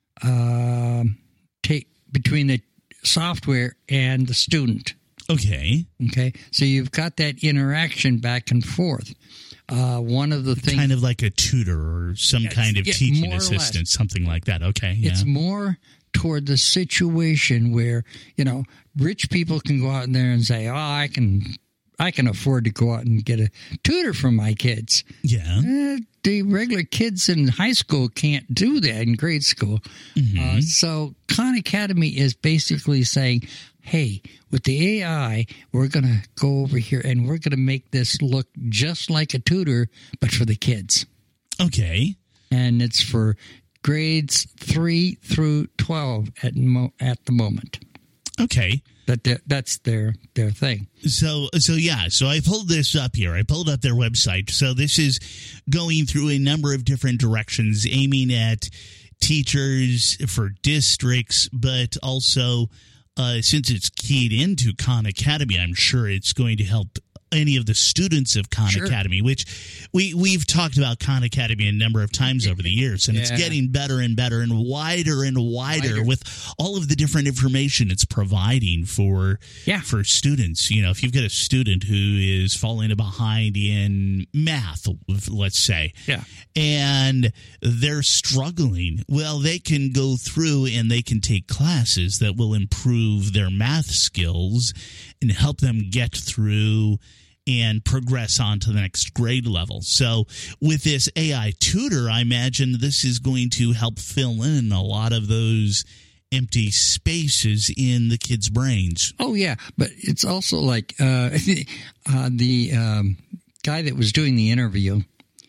um take between the software and the student. Okay. Okay, so you've got that interaction back and forth. Uh, one of the things, Kind of like a tutor or some Yeah, kind of yeah, teaching more or less. assistant, something like that. Okay. Yeah. it's more toward the situation where, you know, rich people can go out in there and say, oh, I can I can afford to go out and get a tutor for my kids. yeah. Eh, the regular kids in high school can't do that in grade school. Mm-hmm. Uh, so Khan Academy is basically saying, hey, with the A I, we're going to go over here and we're going to make this look just like a tutor, but for the kids. Okay. And it's for grades three through twelve at mo- at the moment. Okay. that that's their their thing. So, so yeah, so I pulled this up here. I pulled up their website. So this is going through a number of different directions, aiming at teachers for districts, but also uh, since it's keyed into Khan Academy, I'm sure it's going to help any of the students of Khan Sure. Academy, which we, we've talked about Khan Academy a number of times over the years, and it's Yeah. getting better and better and wider and wider, Wider. with all of the different information it's providing for Yeah. for students. You know, if you've got a student who is falling behind in math, let's say, Yeah. and they're struggling, well, they can go through and they can take classes that will improve their math skills and help them get through and progress on to the next grade level. So with this A I tutor, I imagine this is going to help fill in a lot of those empty spaces in the kids' brains. Oh, yeah. But it's also like uh, uh, the um, guy that was doing the interview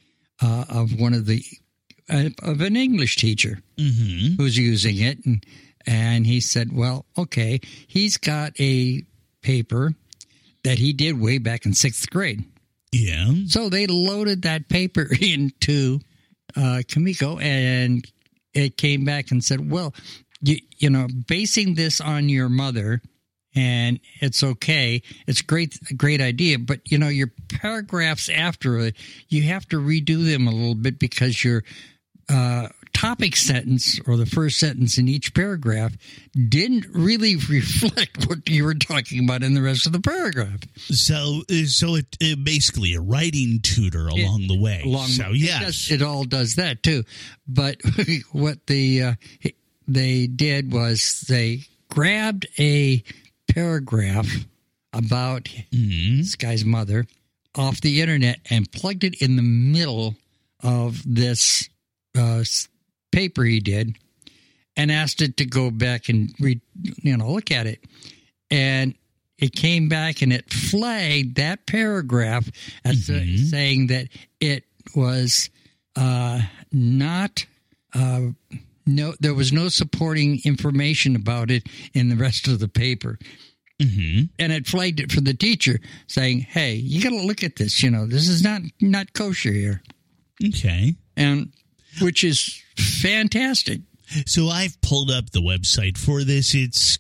uh, of one of the uh, of an English teacher Mm-hmm. who's using it. And, and he said, well, okay, he's got a paper that he did way back in sixth grade. Yeah. So they loaded that paper into uh, Kamiko, and it came back and said, well, you, you know, basing this on your mother, and it's okay. It's great, a great idea. But, you know, your paragraphs after it, you have to redo them a little bit because your uh, topic sentence or the first sentence in each paragraph didn't really reflect what you were talking about in the rest of the paragraph. So, so it, it basically a writing tutor along the way. Along, so it, yes, does, it all does that too. But what the uh, they did was they grabbed a paragraph about Mhm. this guy's mother off the internet and plugged it in the middle of this uh, paper he did, and asked it to go back and read, you know, look at it, and it came back and it flagged that paragraph as uh, Mhm. saying that it was uh, not. Uh, no, there was no supporting information about it in the rest of the paper. Mm-hmm. And it flagged it for the teacher, saying, "Hey, you got to look at this. You know, this is not not kosher here." Okay. And which is fantastic. So I've pulled up the website for this. It's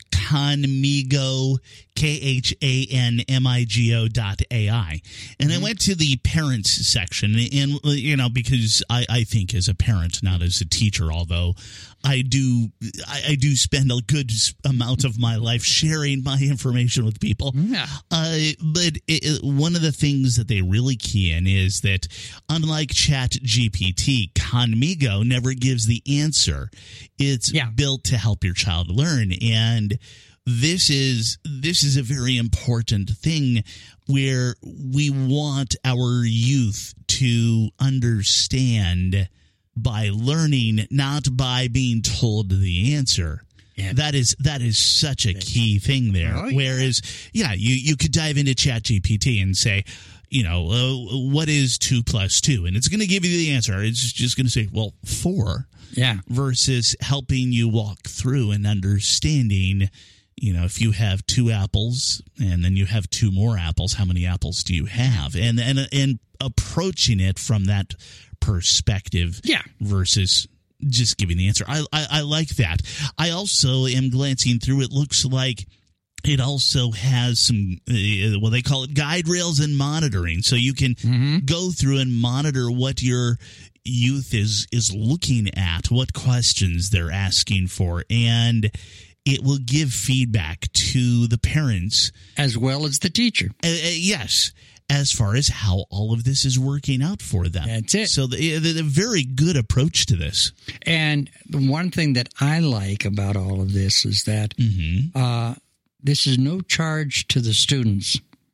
Khanmigo, K H A N M I G O dot A I. And Mm-hmm. I went to the parents section, and, you know, because I, I think as a parent, not as a teacher, although I do I, I do spend a good amount of my life sharing my information with people. Yeah. Uh, but it, it, one of the things that they really key in is that unlike Chat G P T, Khanmigo never gives the answer. It's Yeah. built to help your child learn. And this is this is a very important thing where we want our youth to understand by learning, not by being told the answer. Yeah. That is that is such a key thing there. Oh, yeah. Whereas, yeah, you, you could dive into Chat G P T and say, you know, uh, what is two plus two? And it's going to give you the answer. It's just going to say, well, four. Yeah. Versus helping you walk through and understanding, you know, if you have two apples and then you have two more apples, how many apples do you have? And and and approaching it from that perspective, Yeah. versus just giving the answer. I, I I like that. I also am glancing through. It looks like it also has some, uh, well, they call it guide rails and monitoring. So you can Mm-hmm. go through and monitor what your youth is is looking at, what questions they're asking for, and it will give feedback to the parents As well as the teacher. uh, uh, yes, as far as how all of this is working out for them. That's it. So the, the, the very good approach to this. And the one thing that I like about all of this is that Mm-hmm. uh, this is no charge to the students.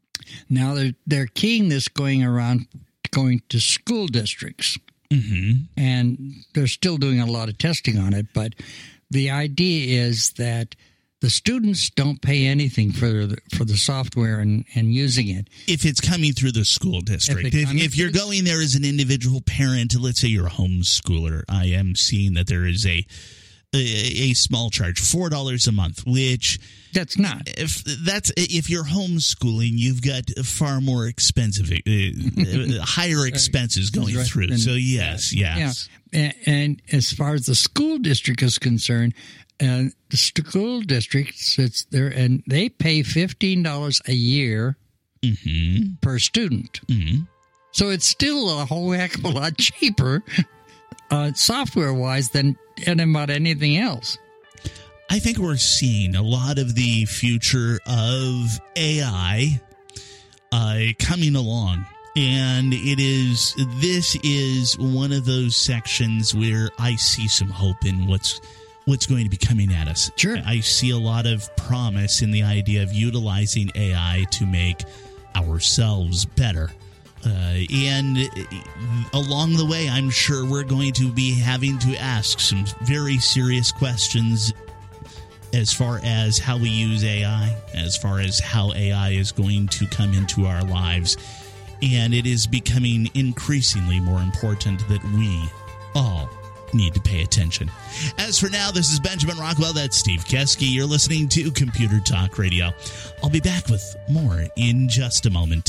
Now they're they're keying this going around, going to school districts, Mm-hmm. and they're still doing a lot of testing on it. But the idea is that the students don't pay anything for the, for the software and, and using it. If it's coming through the school district, it's if, coming if you're through- going there as an individual parent, let's say you're a homeschooler, I am seeing that there is a a, a small charge, four dollars a month, which that's not. If that's if you're homeschooling, you've got far more expensive, uh, higher expenses going right. through. And, so yes, yes. Yeah. And, and as far as the school district is concerned, uh, the school district sits there and they pay fifteen dollars a year mm-hmm. per student. Mm-hmm. So it's still a whole heck of a lot cheaper, uh, software-wise, than, than about anything else. I think we're seeing a lot of the future of A I uh, coming along. And it is, this is one of those sections where I see some hope in what's what's going to be coming at us. Sure. I see a lot of promise in the idea of utilizing A I to make ourselves better. Uh, and along the way, I'm sure we're going to be having to ask some very serious questions as far as how we use A I, as far as how A I is going to come into our lives. And it is becoming increasingly more important that we all need to pay attention. As for now, this is Benjamin Rockwell. That's Steve Keski. You're listening to Computer Talk Radio. I'll be back with more in just a moment.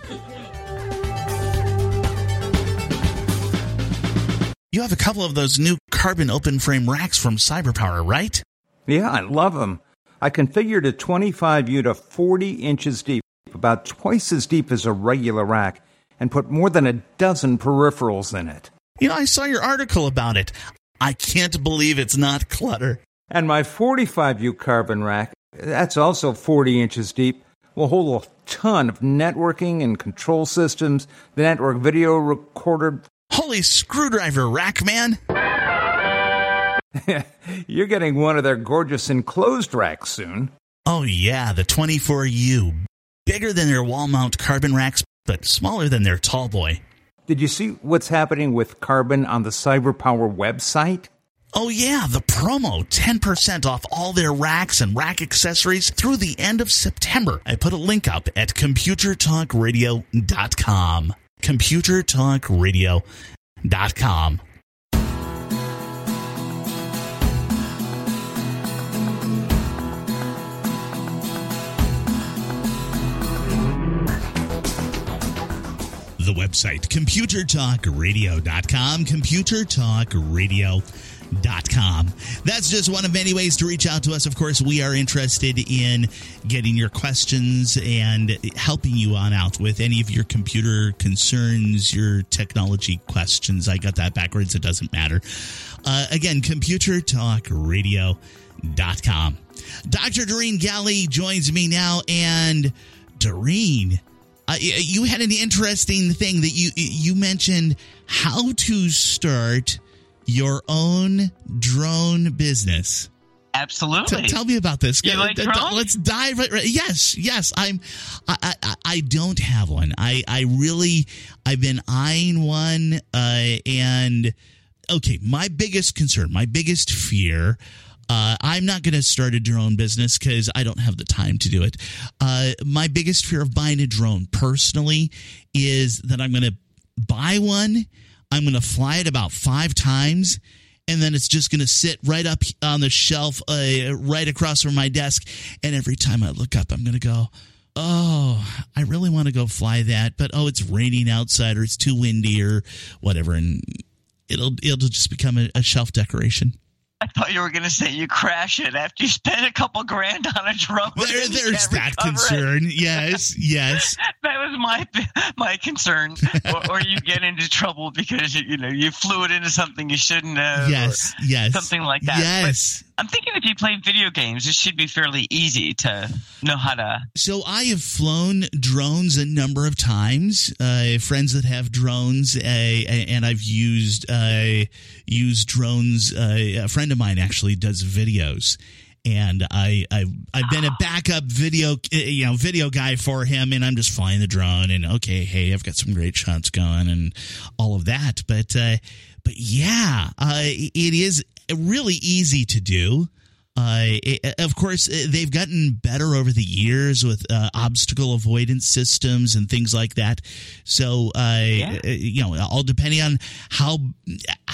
You have a couple of those new carbon open frame racks from CyberPower, right? Yeah, I love them. I configured a twenty-five U to forty inches deep, about twice as deep as a regular rack, and put more than a dozen peripherals in it. You know, I saw your article about it. I can't believe it's not clutter. And my forty-five U carbon rack, that's also forty inches deep, will hold a ton of networking and control systems, the network video recorder. Holy screwdriver rack, man! You're getting one of their gorgeous enclosed racks soon. Oh yeah, the twenty-four U. Bigger than their wall mount carbon racks, but smaller than their tall boy. Did you see what's happening with carbon on the CyberPower website? Oh yeah, the promo, ten percent off all their racks and rack accessories through the end of September. I put a link up at computer talk radio dot com. computer talk radio dot com. The website, computer talk radio dot com, computer talk radio dot com. That's just one of many ways to reach out to us. Of course, we are interested in getting your questions and helping you on out with any of your computer concerns, your technology questions. I got that backwards. It doesn't matter. Uh, again, computer talk radio dot com. Doctor Doreen Galley joins me now. And Doreen, Uh, you had an interesting thing that you you mentioned how to start your own drone business. Absolutely. T- tell me about this. You like drones? Let's dive right, right. Yes, yes. I'm. I, I I don't have one. I I really I've been eyeing one. Uh, and okay, my biggest concern, my biggest fear. Uh, I'm not going to start a drone business because I don't have the time to do it. Uh, my biggest fear of buying a drone personally is that I'm going to buy one, I'm going to fly it about five times, and then it's just going to sit right up on the shelf uh, right across from my desk. And every time I look up, I'm going to go, oh, I really want to go fly that, but oh, it's raining outside or it's too windy or whatever, and it'll it'll just become a, a shelf decoration. I thought you were going to say you crash it after you spend a couple grand on a drone. There, there's that concern. It. Yes, yes. That was my my concern. or, or you get into trouble because you, you know you flew it into something you shouldn't have. Yes, yes. Something like that. Yes. But I'm thinking if you play video games, it should be fairly easy to know how to. So I have flown drones a number of times. Uh, friends that have drones, uh, and I've used uh, used drones. Uh, a friend of mine actually does videos, and I I've, I've been a backup video you know video guy for him, and I'm just flying the drone. And okay, hey, I've got some great shots going and all of that. But uh, but yeah, uh, it is really easy to do. Uh, it, of course, they've gotten better over the years with uh, obstacle avoidance systems and things like that. So, uh, yeah. you know, all depending on how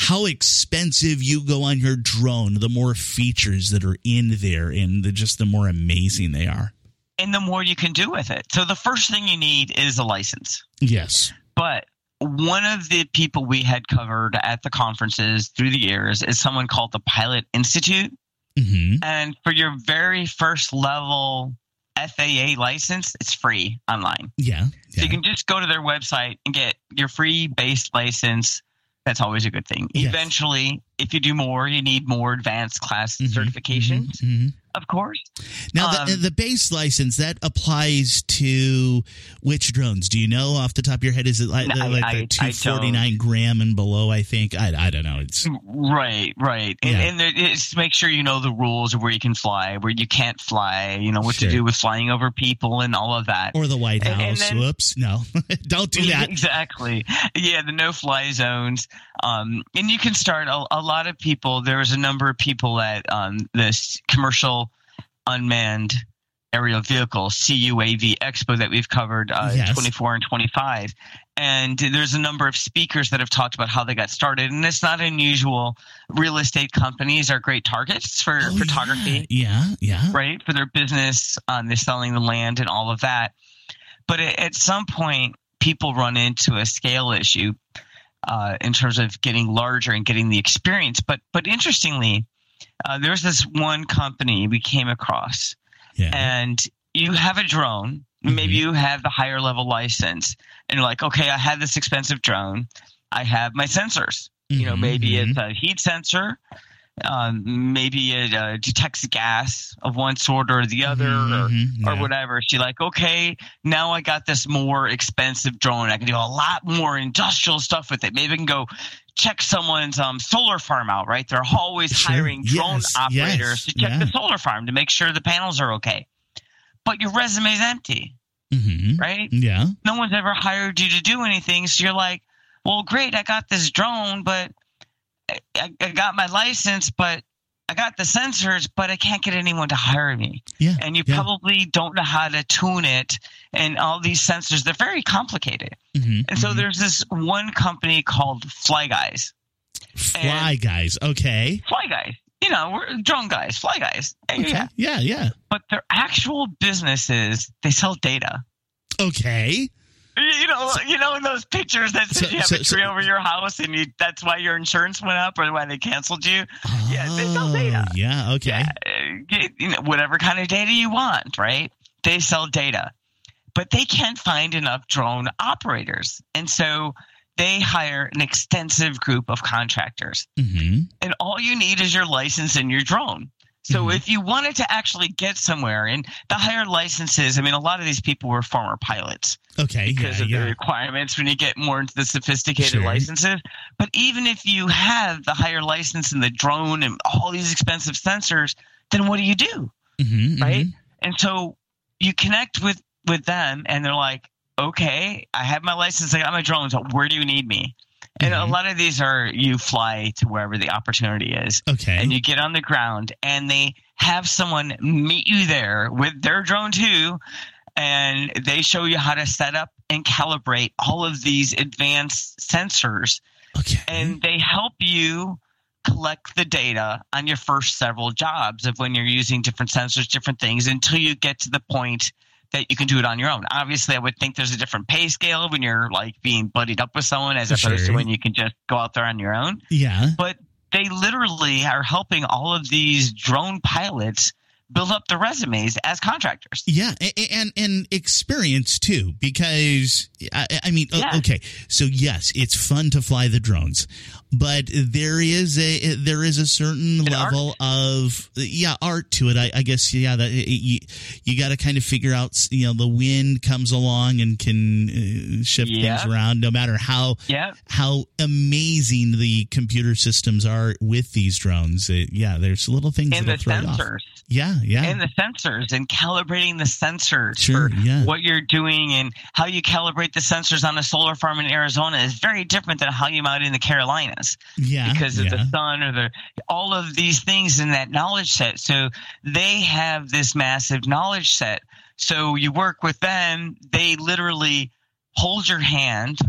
how expensive you go on your drone, the more features that are in there, and the, just the more amazing they are. And the more you can do with it. So the first thing you need is a license. Yes. But one of the people we had covered at the conferences through the years is someone called the Pilot Institute. Mm-hmm. And for your very first level F A A license, it's free online. Yeah, yeah. So you can just go to their website and get your free base license. That's always a good thing. Yes. Eventually, if you do more, you need more advanced class mm-hmm, certifications, mm-hmm, mm-hmm. of course. Now, um, the, the base license, that applies to which drones? Do you know off the top of your head? Is it like, I, like I, the two forty-nine gram and below, I think? I, I don't know. It's Right, right. And, Yeah. and it's make sure you know the rules of where you can fly, where you can't fly, you know, what Sure. to do with flying over people and all of that. Or the White And- and House. then- Whoops. No, don't do that. Exactly. Yeah, the no-fly zones. Um, and you can start a, a lot of people. There was a number of people at um, this commercial unmanned aerial vehicle C U A V Expo that we've covered uh, Yes. twenty-four and twenty-five. And there's a number of speakers that have talked about how they got started. And it's not unusual. Real estate companies are great targets for Oh, photography. Yeah, yeah. yeah. Right, for their business. Um, they're selling the land and all of that. But at, at some point, people run into a scale issue uh, in terms of getting larger and getting the experience. But but interestingly, uh, there's this one company we came across, Yeah. and you have a drone. Mhm. Maybe you have the higher level license, and you're like, okay, I have this expensive drone. I have my sensors. You know, Mhm, maybe mhm. it's a heat sensor. Um, maybe it uh, detects gas of one sort or the other, or, Mhm, or yeah. whatever. She's like, okay, now I got this more expensive drone. I can do a lot more industrial stuff with it. Maybe I can go check someone's um, solar farm out, right? They're always Sure. hiring drone Yes, operators yes, to check yeah. the solar farm to make sure the panels are okay. But your resume's empty, Mhm. right? Yeah. No one's ever hired you to do anything. So you're like, well, great, I got this drone, but I, I got my license, but I got the sensors, but I can't get anyone to hire me. Yeah. And you yeah. probably don't know how to tune it. And all these sensors, they're very complicated. Mhm, And so mhm. there's this one company called Fly Guys. Fly guys. Okay. Fly Guys. You know, we're drone guys, fly guys. Yeah, Okay. yeah. Yeah, yeah. But their actual business is they sell data. Okay. You know, you know, in those pictures that says So- you have so- a tree so- over your house, and you, that's why your insurance went up, or why they canceled you. Yeah, they sell data. Oh, yeah, okay. Yeah, uh, get, you know, whatever kind of data you want, right? They sell data, but they can't find enough drone operators, and so they hire an extensive group of contractors. Mm-hmm. And all you need is your license and your drone. So Mhm. if you wanted to actually get somewhere, and the higher licenses, I mean, a lot of these people were former pilots Okay. because yeah, of yeah. the requirements when you get more into the sophisticated Sure. licenses. But even if you have the higher license and the drone and all these expensive sensors, then what do you do, Mhm, right? mhm. And so you connect with, with them, and they're like, okay, I have my license, I got my drones, where do you need me? And Mhm. a lot of these are you fly to wherever the opportunity is. Okay. And you get on the ground, and they have someone meet you there with their drone too, and they show you how to set up and calibrate all of these advanced sensors, okay. and they help you collect the data on your first several jobs of when you're using different sensors, different things, until you get to the point that you can do it on your own. Obviously, I would think there's a different pay scale when you're like being buddied up with someone as opposed Sure. to when you can just go out there on your own. Yeah. But they literally are helping all of these drone pilots build up their resumes as contractors. Yeah, a- and and experience too, because I, I mean, o- Yeah. okay, so yes, it's fun to fly the drones, but there is a there is a certain An level of yeah art to it. I, I guess yeah, that it, you you got to kind of figure out. You know, the wind comes along and can uh, shift Yeah. things around, no matter how Yeah. how amazing the computer systems are with these drones. It, yeah, there's little things And that the throw it off. sensors. Yeah, yeah. And the sensors and calibrating the sensors Sure, for yeah. what you're doing, and how you calibrate the sensors on a solar farm in Arizona is very different than how you might in the Carolinas yeah, because of yeah. the sun or the all of these things in that knowledge set. So they have this massive knowledge set. So you work with them, they literally hold your hand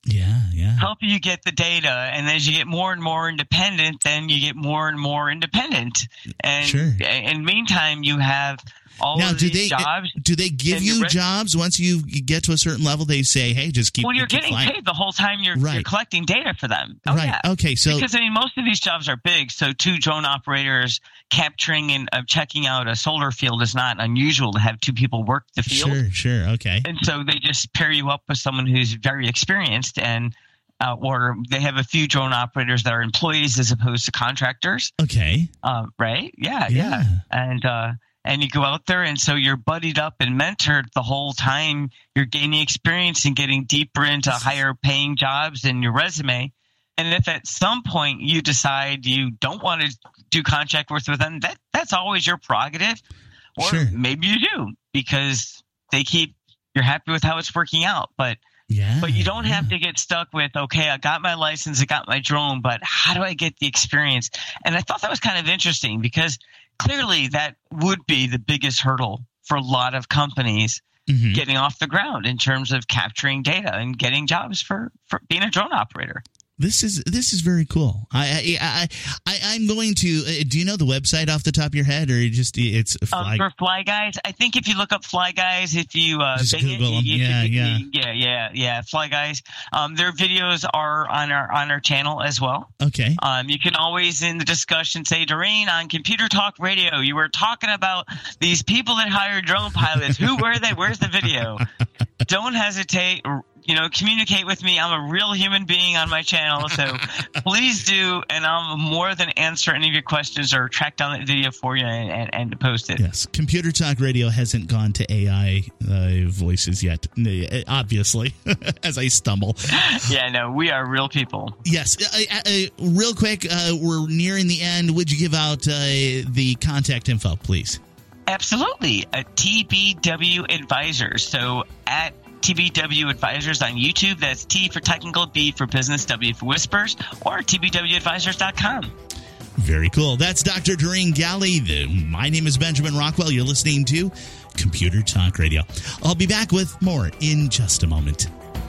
Yeah, yeah. Help you get the data, and as you get more and more independent, then you get more and more independent. And sure. in meantime, you have all now, of do these they, jobs. Do they give you res- jobs once you get to a certain level? They say, hey, just keep. Well, you're keep getting flying. paid the whole time you're, Right. you're collecting data for them. Oh, right. Yeah. Okay. So because I mean, most of these jobs are big, so two drone operators capturing and uh, checking out a solar field is not unusual to have two people work the field. Sure. Sure. Okay. And so they just pair you up with someone who's very experienced, and uh, or they have a few drone operators that are employees as opposed to contractors. Okay. Um, right? Yeah, Yeah. yeah. And uh, and you go out there, and so you're buddied up and mentored the whole time. You're gaining experience and getting deeper into higher paying jobs in your resume. And if at some point you decide you don't want to do contract work with them, that that's always your prerogative. Or Sure. maybe you do because they keep you're happy with how it's working out. But Yeah. but you don't have yeah. to get stuck with, okay, I got my license, I got my drone, but how do I get the experience? And I thought that was kind of interesting because clearly that would be the biggest hurdle for a lot of companies Mhm. getting off the ground in terms of capturing data and getting jobs for, for being a drone operator. This is this is very cool. I I I, I I'm going to. Uh, do you know the website off the top of your head, or you just it's fly? Um, for Fly Guys, I think if you look up Fly Guys, if you uh, Just bing it, Google 'em. you- Yeah, you- yeah. yeah, yeah, yeah, Fly Guys. Um, their videos are on our on our channel as well. Okay. Um, you can always in the discussion say, Doreen, on Computer Talk Radio, you were talking about these people that hire drone pilots. Who were they? Where's the video? Don't hesitate. You know, communicate with me. I'm a real human being on my channel, so please do, and I'll more than answer any of your questions or track down that video for you and, and, and post it. Yes, Computer Talk Radio hasn't gone to A I uh, voices yet, obviously, as I stumble. Yeah, no, we are real people. Yes, uh, uh, real quick, uh, we're nearing the end. Would you give out uh, the contact info, please? Absolutely. A T B W Advisors. So at T B W Advisors on YouTube. That's T for technical, B for business, W for whispers, or T B W advisors dot com. Very cool. That's Doctor Doreen Galley. The, my name is Benjamin Rockwell. You're listening to Computer Talk Radio. I'll be back with more in just a moment.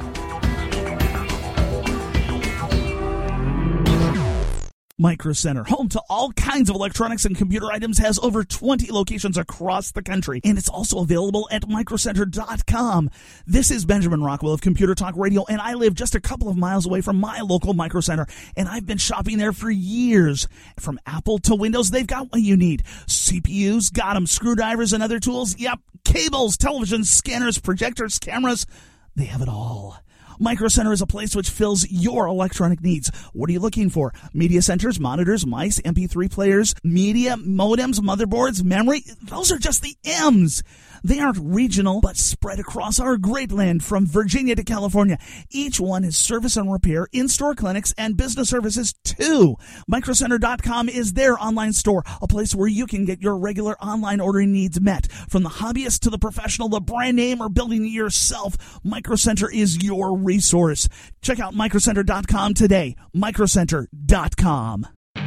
Micro Center, home to all kinds of electronics and computer items, has over twenty locations across the country, and it's also available at micro center dot com. This is Benjamin Rockwell of Computer Talk Radio, and I live just a couple of miles away from my local Micro Center, and I've been shopping there for years. From Apple to Windows, they've got what you need. C P Us, got them. Screwdrivers and other tools, yep. Cables, televisions, scanners, projectors, cameras, they have it all. Micro Center is a place which fills your electronic needs. What are you looking for? Media centers, monitors, mice, M P three players, media, modems, motherboards, memory. Those are just the M's. They aren't regional, but spread across our great land from Virginia to California. Each one is service and repair, in-store clinics, and business services too. micro center dot com is their online store, a place where you can get your regular online ordering needs met. From the hobbyist to the professional, the brand name, or building it yourself, Micro Center is your resource. Check out micro center dot com today. micro center dot com.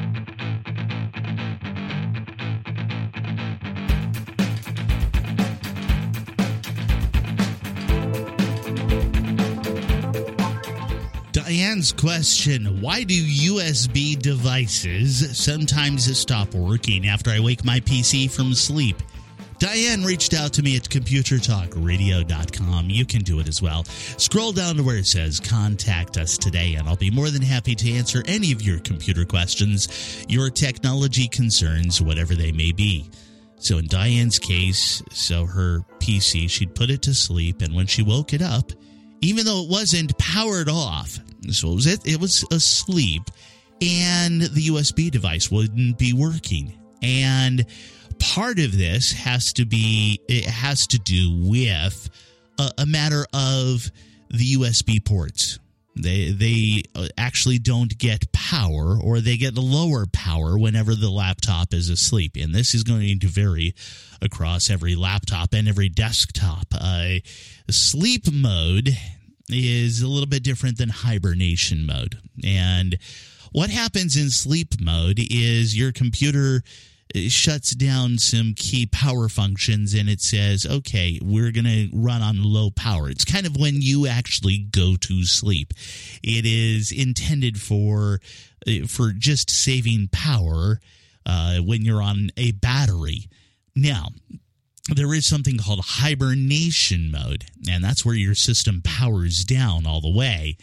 Diane's question, why do U S B devices sometimes stop working after I wake my P C from sleep? Diane reached out to me at computer talk radio dot com. You can do it as well. Scroll down to where it says contact us today, and I'll be more than happy to answer any of your computer questions, your technology concerns, whatever they may be. So in Diane's case, so her P C, she'd put it to sleep, and when she woke it up, even though it wasn't powered off, so it was, it, it was asleep, and the U S B device wouldn't be working. And part of this has to be, it has to do with a, a matter of the U S B ports. They they actually don't get power, or they get lower power whenever the laptop is asleep. And this is going to vary across every laptop and every desktop. Uh, sleep mode is a little bit different than hibernation mode. And what happens in sleep mode is your computer shuts down some key power functions, and it says, okay, we're going to run on low power. It's kind of when you actually go to sleep. It is intended for for just saving power uh, when you're on a battery. Now, there is something called hibernation mode, and that's where your system powers down all the way.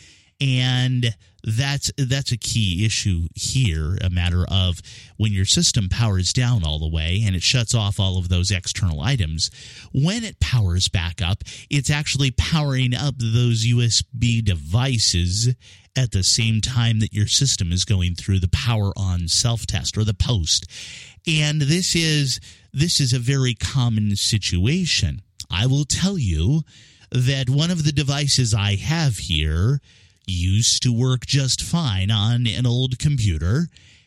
And that's that's a key issue here, a matter of when your system powers down all the way and it shuts off all of those external items, when it powers back up, it's actually powering up those U S B devices at the same time that your system is going through the power on self-test or the post. And this is this is a very common situation. I will tell you that one of the devices I have here used to work just fine on an old computer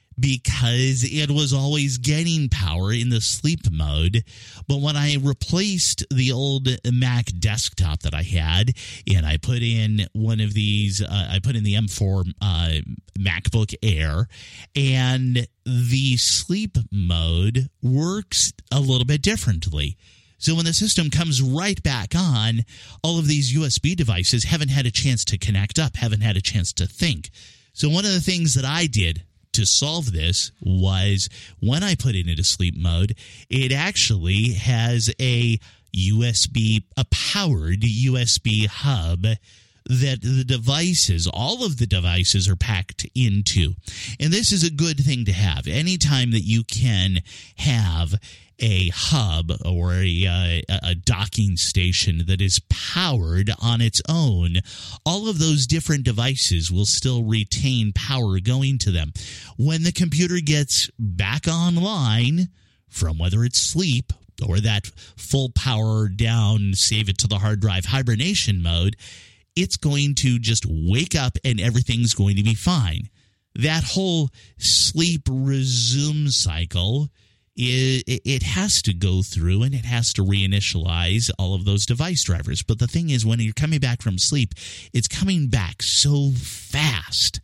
because it was always getting power in the sleep mode. But when I replaced the old Mac desktop that I had, and I put in one of these, uh, I put in the M four uh, MacBook Air, and the sleep mode works a little bit differently. So when the system comes right back on, all of these U S B devices haven't had a chance to connect up, haven't had a chance to think. So one of the things that I did to solve this was when I put it into sleep mode, it actually has a U S B, a powered U S B hub that the devices, all of the devices are packed into. And this is a good thing to have. Anytime that you can have a hub or a, uh, a docking station that is powered on its own, all of those different devices will still retain power going to them. When the computer gets back online from whether it's sleep or that full power down, save it to the hard drive hibernation mode, it's going to just wake up and everything's going to be fine. That whole sleep resume cycle, It, it has to go through and it has to reinitialize all of those device drivers. But the thing is, when you're coming back from sleep, it's coming back so fast.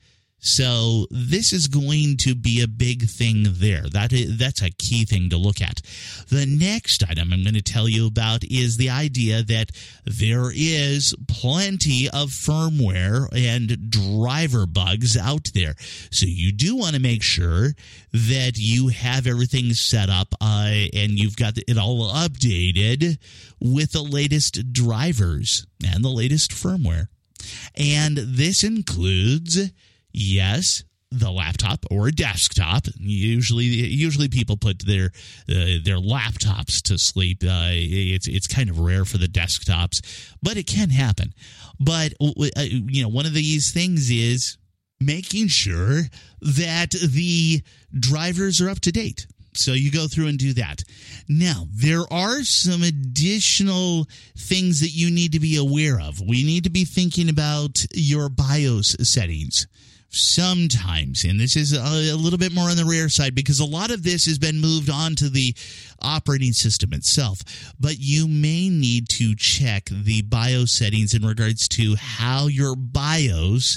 So this is going to be a big thing there. That is, that's a key thing to look at. The next item I'm going to tell you about is the idea that there is plenty of firmware and driver bugs out there. So you do want to make sure that you have everything set up uh, and you've got it all updated with the latest drivers and the latest firmware. And this includes, yes, the laptop or a desktop. Usually, usually people put their uh, their laptops to sleep. Uh, it's it's kind of rare for the desktops, but it can happen. But uh, you know, one of these things is making sure that the drivers are up to date. So you go through and do that. Now, there are some additional things that you need to be aware of. We need to be thinking about your BIOS settings. Sometimes, and this is a, a little bit more on the rare side because a lot of this has been moved on to the operating system itself, but you may need to check the BIOS settings in regards to how your BIOS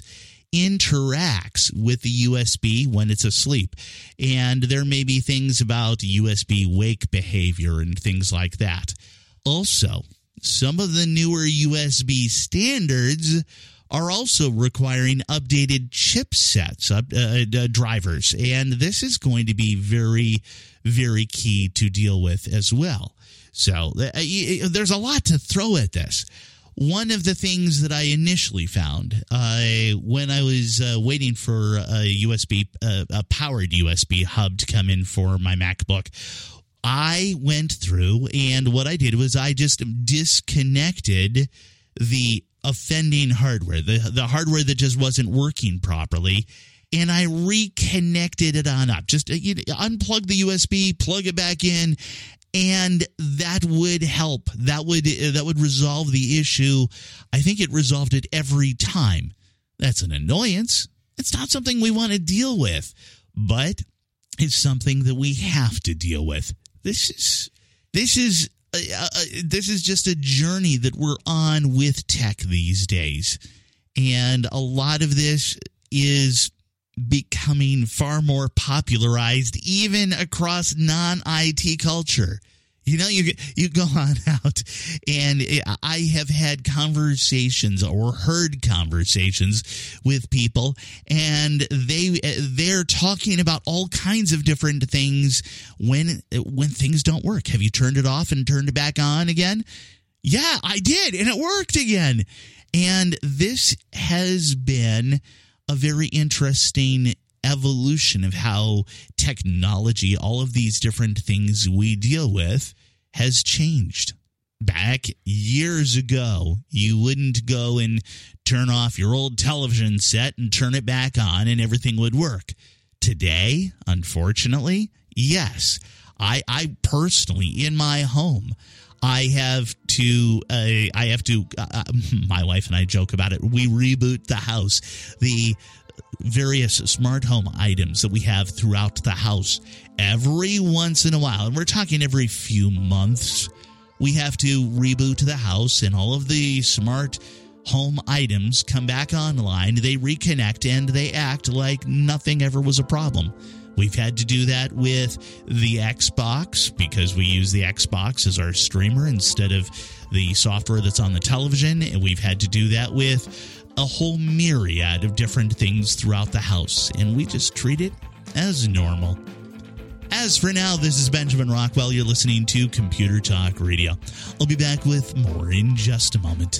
interacts with the U S B when it's asleep. And there may be things about U S B wake behavior and things like that. Also, some of the newer U S B standards are also requiring updated chipsets, uh, uh, drivers. And this is going to be very, very key to deal with as well. So uh, there's a lot to throw at this. One of the things that I initially found uh, when I was uh, waiting for a U S B, uh, a powered U S B hub to come in for my MacBook, I went through and what I did was I just disconnected the offending hardware, the, the hardware that just wasn't working properly, and I reconnected it on up. Just uh, you know, unplug the U S B, plug it back in, and that would help. That would uh, that would resolve the issue. I think it resolved it every time. That's an annoyance. It's not something we want to deal with, but it's something that we have to deal with. This is this is uh, uh, this is just a journey that we're on with tech these days, and a lot of this is becoming far more popularized even across non-I T culture. You know, you you go on out, and I have had conversations or heard conversations with people, and they they're talking about all kinds of different things when when things don't work. Have you turned it off and turned it back on again? Yeah, I did, and it worked again. And this has been a very interesting evolution of how technology, all of these different things we deal with, has changed. Back years ago, you wouldn't go and turn off your old television set and turn it back on and everything would work. Today, unfortunately, yes. I, I personally, in my home, I have to, uh, I have to, uh, my wife and I joke about it. We reboot the house. The various smart home items that we have throughout the house, every once in a while, and we're talking every few months, we have to reboot the house, and all of the smart home items come back online, they reconnect, and they act like nothing ever was a problem. We've had to do that with the Xbox because we use the Xbox as our streamer instead of the software that's on the television, and we've had to do that with a whole myriad of different things throughout the house, and we just treat it as normal. As for now, this is Benjamin Rockwell. You're listening to Computer Talk Radio. I'll be back with more in just a moment.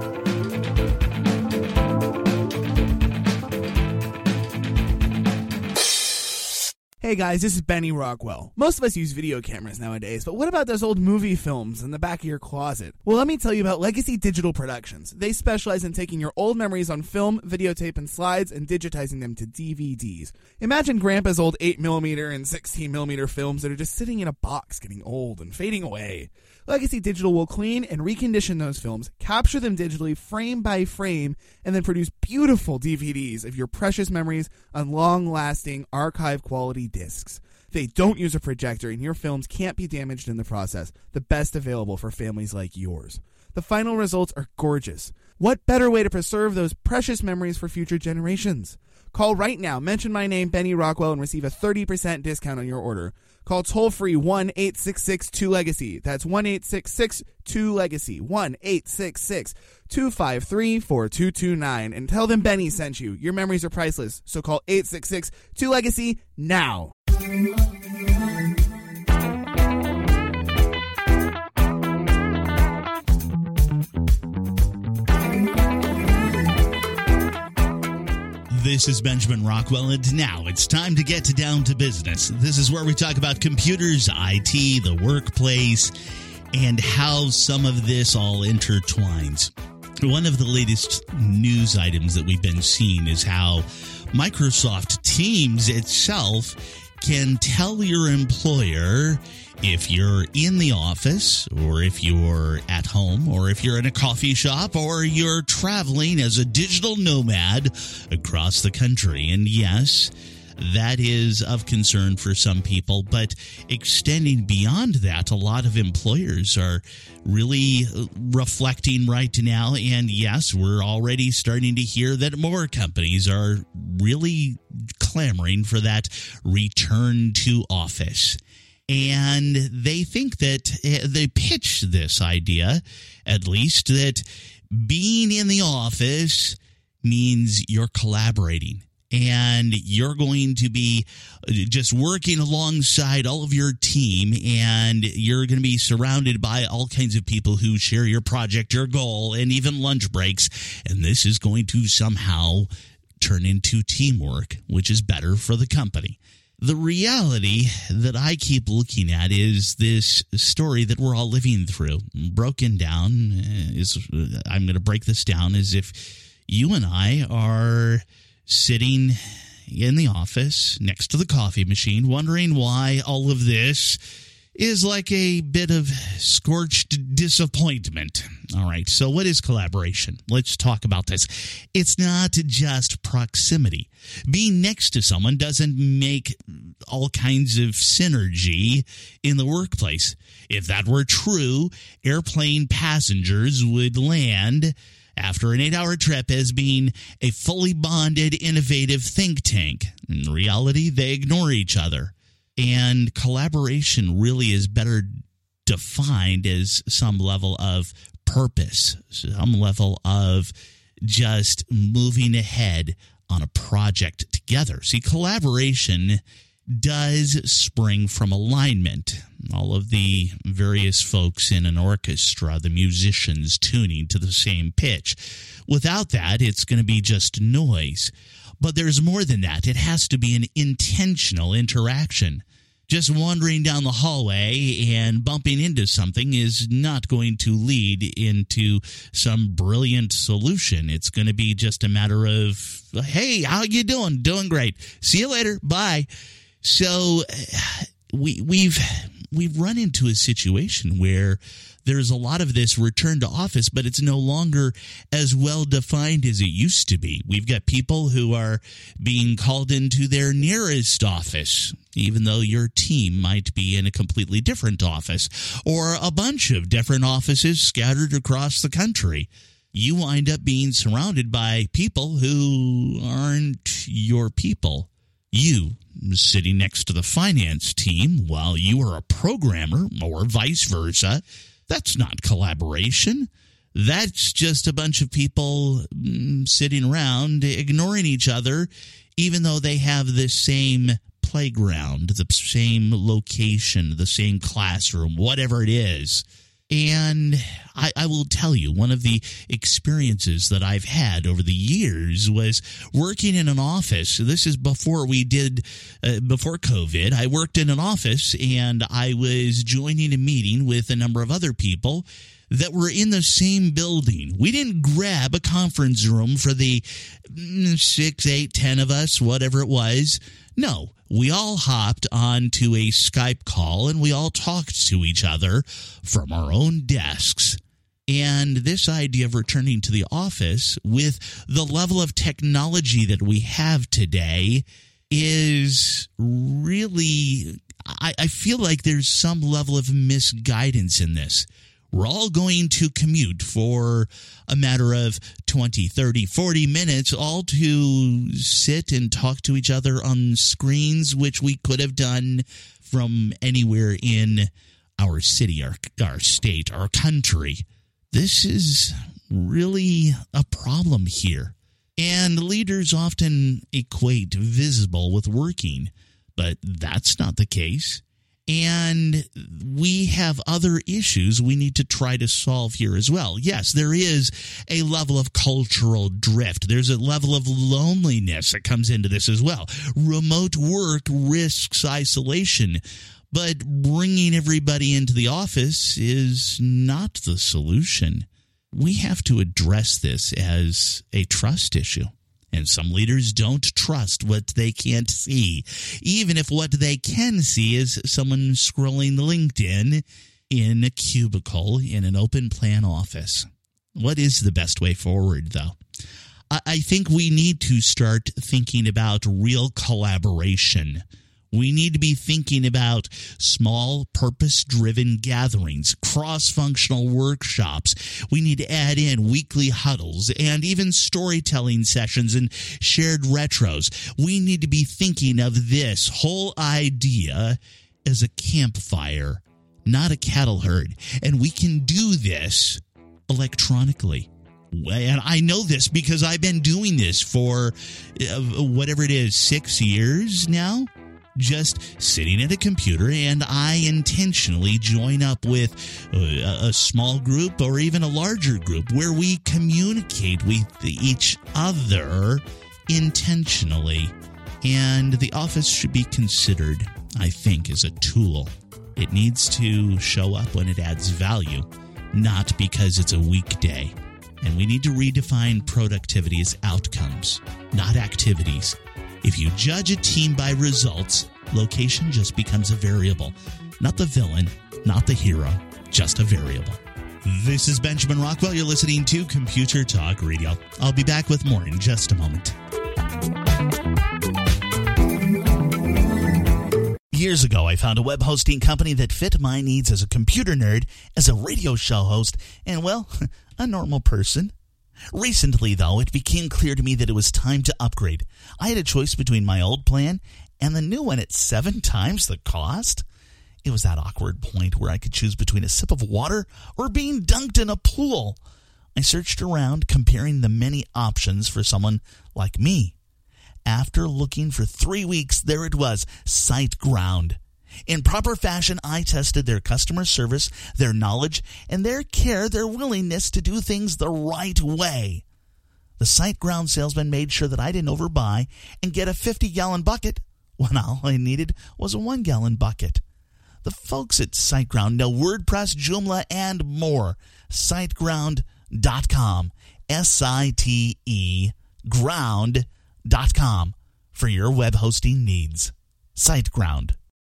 Hey guys, this is Benny Rockwell. Most of us use video cameras nowadays, but what about those old movie films in the back of your closet? Well, let me tell you about Legacy Digital Productions. They specialize in taking your old memories on film, videotape, and slides and digitizing them to D V Ds. Imagine Grandpa's old eight millimeter and sixteen millimeter films that are just sitting in a box getting old and fading away. Legacy Digital will clean and recondition those films, capture them digitally frame by frame, and then produce beautiful D V Ds of your precious memories on long-lasting, archive-quality discs. They don't use a projector, and your films can't be damaged in the process, the best available for families like yours. The final results are gorgeous. What better way to preserve those precious memories for future generations? Call right now, mention my name, Benny Rockwell, and receive a thirty percent discount on your order. Call toll-free one eight six six two legacy. That's one eight six six two legacy. one eight six six two five three four two two nine. And tell them Benny sent you. Your memories are priceless. So call eight six six two legacy now. This is Benjamin Rockwell, and now it's time to get to down to business. This is where we talk about computers, I T, the workplace, and how some of this all intertwines. One of the latest news items that we've been seeing is how Microsoft Teams itself can tell your employer if you're in the office, or if you're at home, or if you're in a coffee shop, or you're traveling as a digital nomad across the country. And yes, that is of concern for some people, but extending beyond that, a lot of employers are really reflecting right now. And yes, we're already starting to hear that more companies are really clamoring for that return to office. And they think that they pitch this idea, at least, that being in the office means you're collaborating and you're going to be just working alongside all of your team, and you're going to be surrounded by all kinds of people who share your project, your goal, and even lunch breaks. And this is going to somehow turn into teamwork, which is better for the company. The reality that I keep looking at is this story that we're all living through. Broken down is, I'm going to break this down as if you and I are sitting in the office next to the coffee machine, wondering why all of this is like a bit of scorched disappointment. All right, so what is collaboration? Let's talk about this. It's not just proximity. Being next to someone doesn't make all kinds of synergy in the workplace. If that were true, airplane passengers would land after an eight-hour trip as being a fully bonded, innovative think tank. In reality, they ignore each other. And collaboration really is better defined as some level of purpose, some level of just moving ahead on a project together. See, collaboration does spring from alignment. All of the various folks in an orchestra, the musicians tuning to the same pitch. Without that, it's going to be just noise. But there's more than that. It has to be an intentional interaction. Just wandering down the hallway and bumping into something is not going to lead into some brilliant solution. It's going to be just a matter of, hey, how you doing? Doing great. See you later. Bye. So we, we've we've run into a situation where there's a lot of this return to office, but it's no longer as well defined as it used to be. We've got people who are being called into their nearest office, even though your team might be in a completely different office, or a bunch of different offices scattered across the country. You wind up being surrounded by people who aren't your people. You sitting next to the finance team while you are a programmer, or vice versa. That's not collaboration. That's just a bunch of people mm, sitting around ignoring each other, even though they have the same playground, the same location, the same classroom, whatever it is. And I, I will tell you, one of the experiences that I've had over the years was working in an office. This is before we did, uh, before COVID. I worked in an office, and I was joining a meeting with a number of other people that were in the same building. We didn't grab a conference room for the six, eight, ten of us, whatever it was. No, we all hopped onto a Skype call, and we all talked to each other from our own desks. And this idea of returning to the office with the level of technology that we have today is really, I, I feel like there's some level of misguidance in this. We're all going to commute for a matter of twenty, thirty, forty minutes, all to sit and talk to each other on screens, which we could have done from anywhere in our city, our, our state, our country. This is really a problem here. And leaders often equate visible with working, but that's not the case. And we have other issues we need to try to solve here as well. Yes, there is a level of cultural drift. There's a level of loneliness that comes into this as well. Remote work risks isolation, but bringing everybody into the office is not the solution. We have to address this as a trust issue. And some leaders don't trust what they can't see, even if what they can see is someone scrolling LinkedIn in a cubicle in an open plan office. What is the best way forward, though? I think we need to start thinking about real collaboration. We need to be thinking about small, purpose-driven gatherings, cross-functional workshops. We need to add in weekly huddles and even storytelling sessions and shared retros. We need to be thinking of this whole idea as a campfire, not a cattle herd. And we can do this electronically. And I know this because I've been doing this for uh, whatever it is, six years now. Just sitting at a computer, and I intentionally join up with a, a small group or even a larger group where we communicate with each other intentionally. And the office should be considered, I think, as a tool. It needs to show up when it adds value, not because it's a weekday. And we need to redefine productivity as outcomes, not activities. If you judge a team by results, location just becomes a variable. Not the villain, not the hero, just a variable. This is Benjamin Rockwell. You're listening to Computer Talk Radio. I'll be back with more in just a moment. Years ago, I found a web hosting company that fit my needs as a computer nerd, as a radio show host, and, well, a normal person. Recently, though, it became clear to me that it was time to upgrade. I had a choice between my old plan and the new one at seven times the cost. It was that awkward point where I could choose between a sip of water or being dunked in a pool. I searched around, comparing the many options for someone like me. After looking for three weeks, there it was, SiteGround. In proper fashion, I tested their customer service, their knowledge, and their care, their willingness to do things the right way. The SiteGround salesman made sure that I didn't overbuy and get a fifty-gallon bucket when all I needed was a one-gallon bucket. The folks at SiteGround know WordPress, Joomla, and more. SiteGround dot com. S I T E ground dot com for your web hosting needs. SiteGround.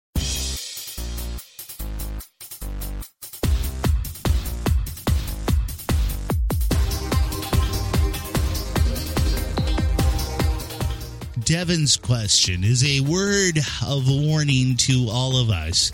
Devin's question is a word of warning to all of us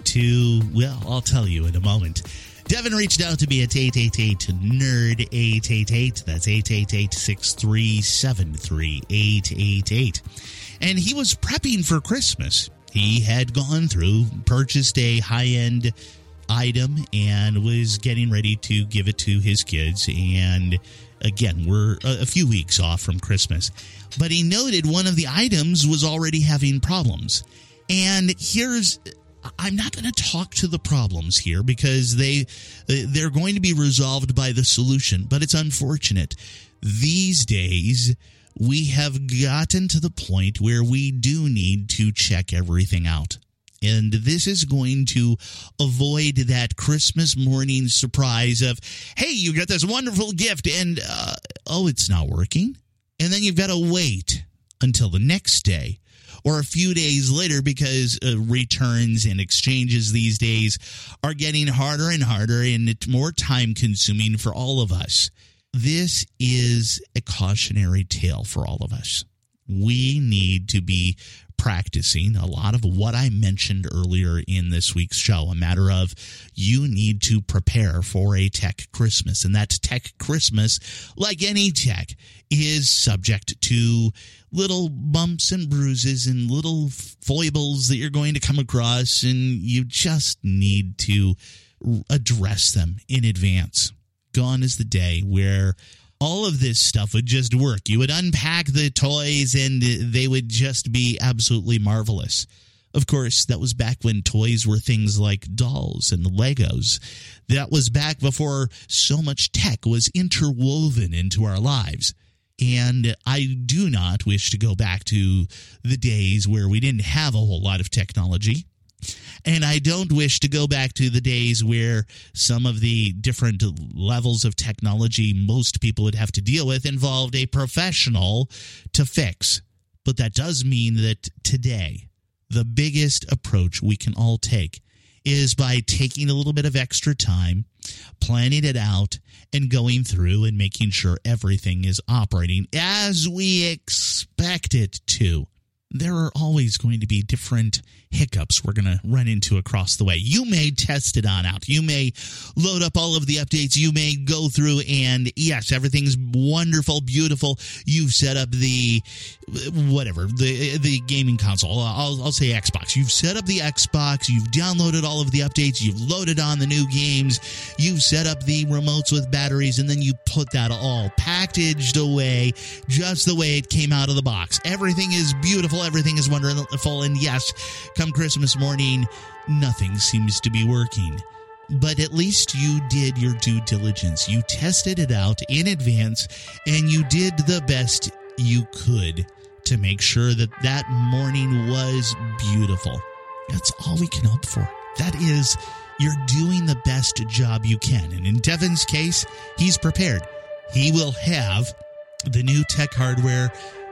to, well, I'll tell you in a moment. Devin reached out to me at eight eight eight nerd eight eight eight. That's eight eight eight, six three seven three, eight eight eight. And he was prepping for Christmas. He had gone through, purchased a high-end item, and was getting ready to give it to his kids. And again, we're a few weeks off from Christmas. But he noted one of the items was already having problems. And here's... I'm not going to talk to the problems here because they, they're going to be resolved by the solution, but it's unfortunate. These days, we have gotten to the point where we do need to check everything out. And this is going to avoid that Christmas morning surprise of, hey, you got this wonderful gift and, uh, oh, it's not working. And then you've got to wait until the next day or a few days later because uh, returns and exchanges these days are getting harder and harder and it's more time consuming for all of us. This is a cautionary tale for all of us. We need to be practicing a lot of what I mentioned earlier in this week's show, a matter of you need to prepare for a tech Christmas. And that tech Christmas, like any tech, is subject to little bumps and bruises and little foibles that you're going to come across, and you just need to address them in advance. Gone is the day where all of this stuff would just work. You would unpack the toys and they would just be absolutely marvelous. Of course, that was back when toys were things like dolls and Legos. That was back before so much tech was interwoven into our lives. And I do not wish to go back to the days where we didn't have a whole lot of technology. And I don't wish to go back to the days where some of the different levels of technology most people would have to deal with involved a professional to fix. But that does mean that today, the biggest approach we can all take is by taking a little bit of extra time, planning it out, and going through and making sure everything is operating as we expect it to. There are always going to be different hiccups we're going to run into across the way. You may test it on out. You may load up all of the updates. You may go through and, yes, everything's wonderful, beautiful. You've set up the, whatever, the the gaming console. I'll, I'll say Xbox. You've set up the Xbox. You've downloaded all of the updates. You've loaded on the new games. You've set up the remotes with batteries, and then you put that all packaged away just the way it came out of the box. Everything is beautiful. Everything is wonderful. And yes, come Christmas morning, nothing seems to be working. But at least you did your due diligence. You tested it out in advance, and you did the best you could to make sure that that morning was beautiful. That's all we can hope for. That is, you're doing the best job you can. And in Devin's case, he's prepared. He will have the new tech hardware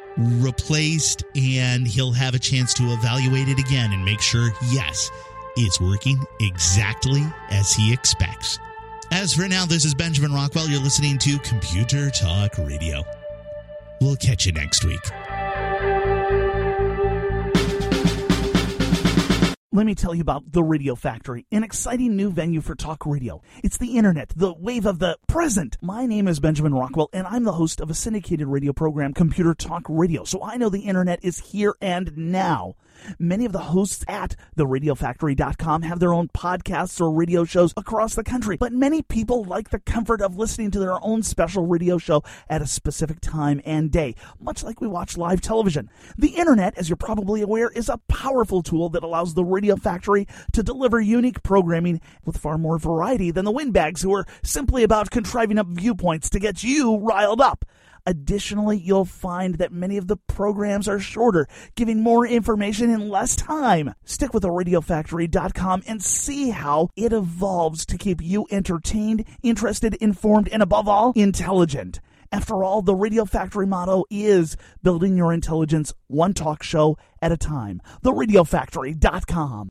replaced, and he'll have a chance to evaluate it again and make sure, yes, it's working exactly as he expects. As for now, this is Benjamin Rockwell. You're listening to Computer Talk Radio. We'll catch you next week. Let me tell you about The Radio Factory, an exciting new venue for talk radio. It's the internet, the wave of the present. My name is Benjamin Rockwell, and I'm the host of a syndicated radio program, Computer Talk Radio, so I know the internet is here and now. Many of the hosts at the radio factory dot com have their own podcasts or radio shows across the country, but many people like the comfort of listening to their own special radio show at a specific time and day, much like we watch live television. The internet, as you're probably aware, is a powerful tool that allows the Radio Factory to deliver unique programming with far more variety than the windbags who are simply about contriving up viewpoints to get you riled up. Additionally, you'll find that many of the programs are shorter, giving more information in less time. Stick with the radio factory dot com and see how it evolves to keep you entertained, interested, informed, and above all, intelligent. After all, the Radio Factory motto is building your intelligence one talk show at a time. the radio factory dot com.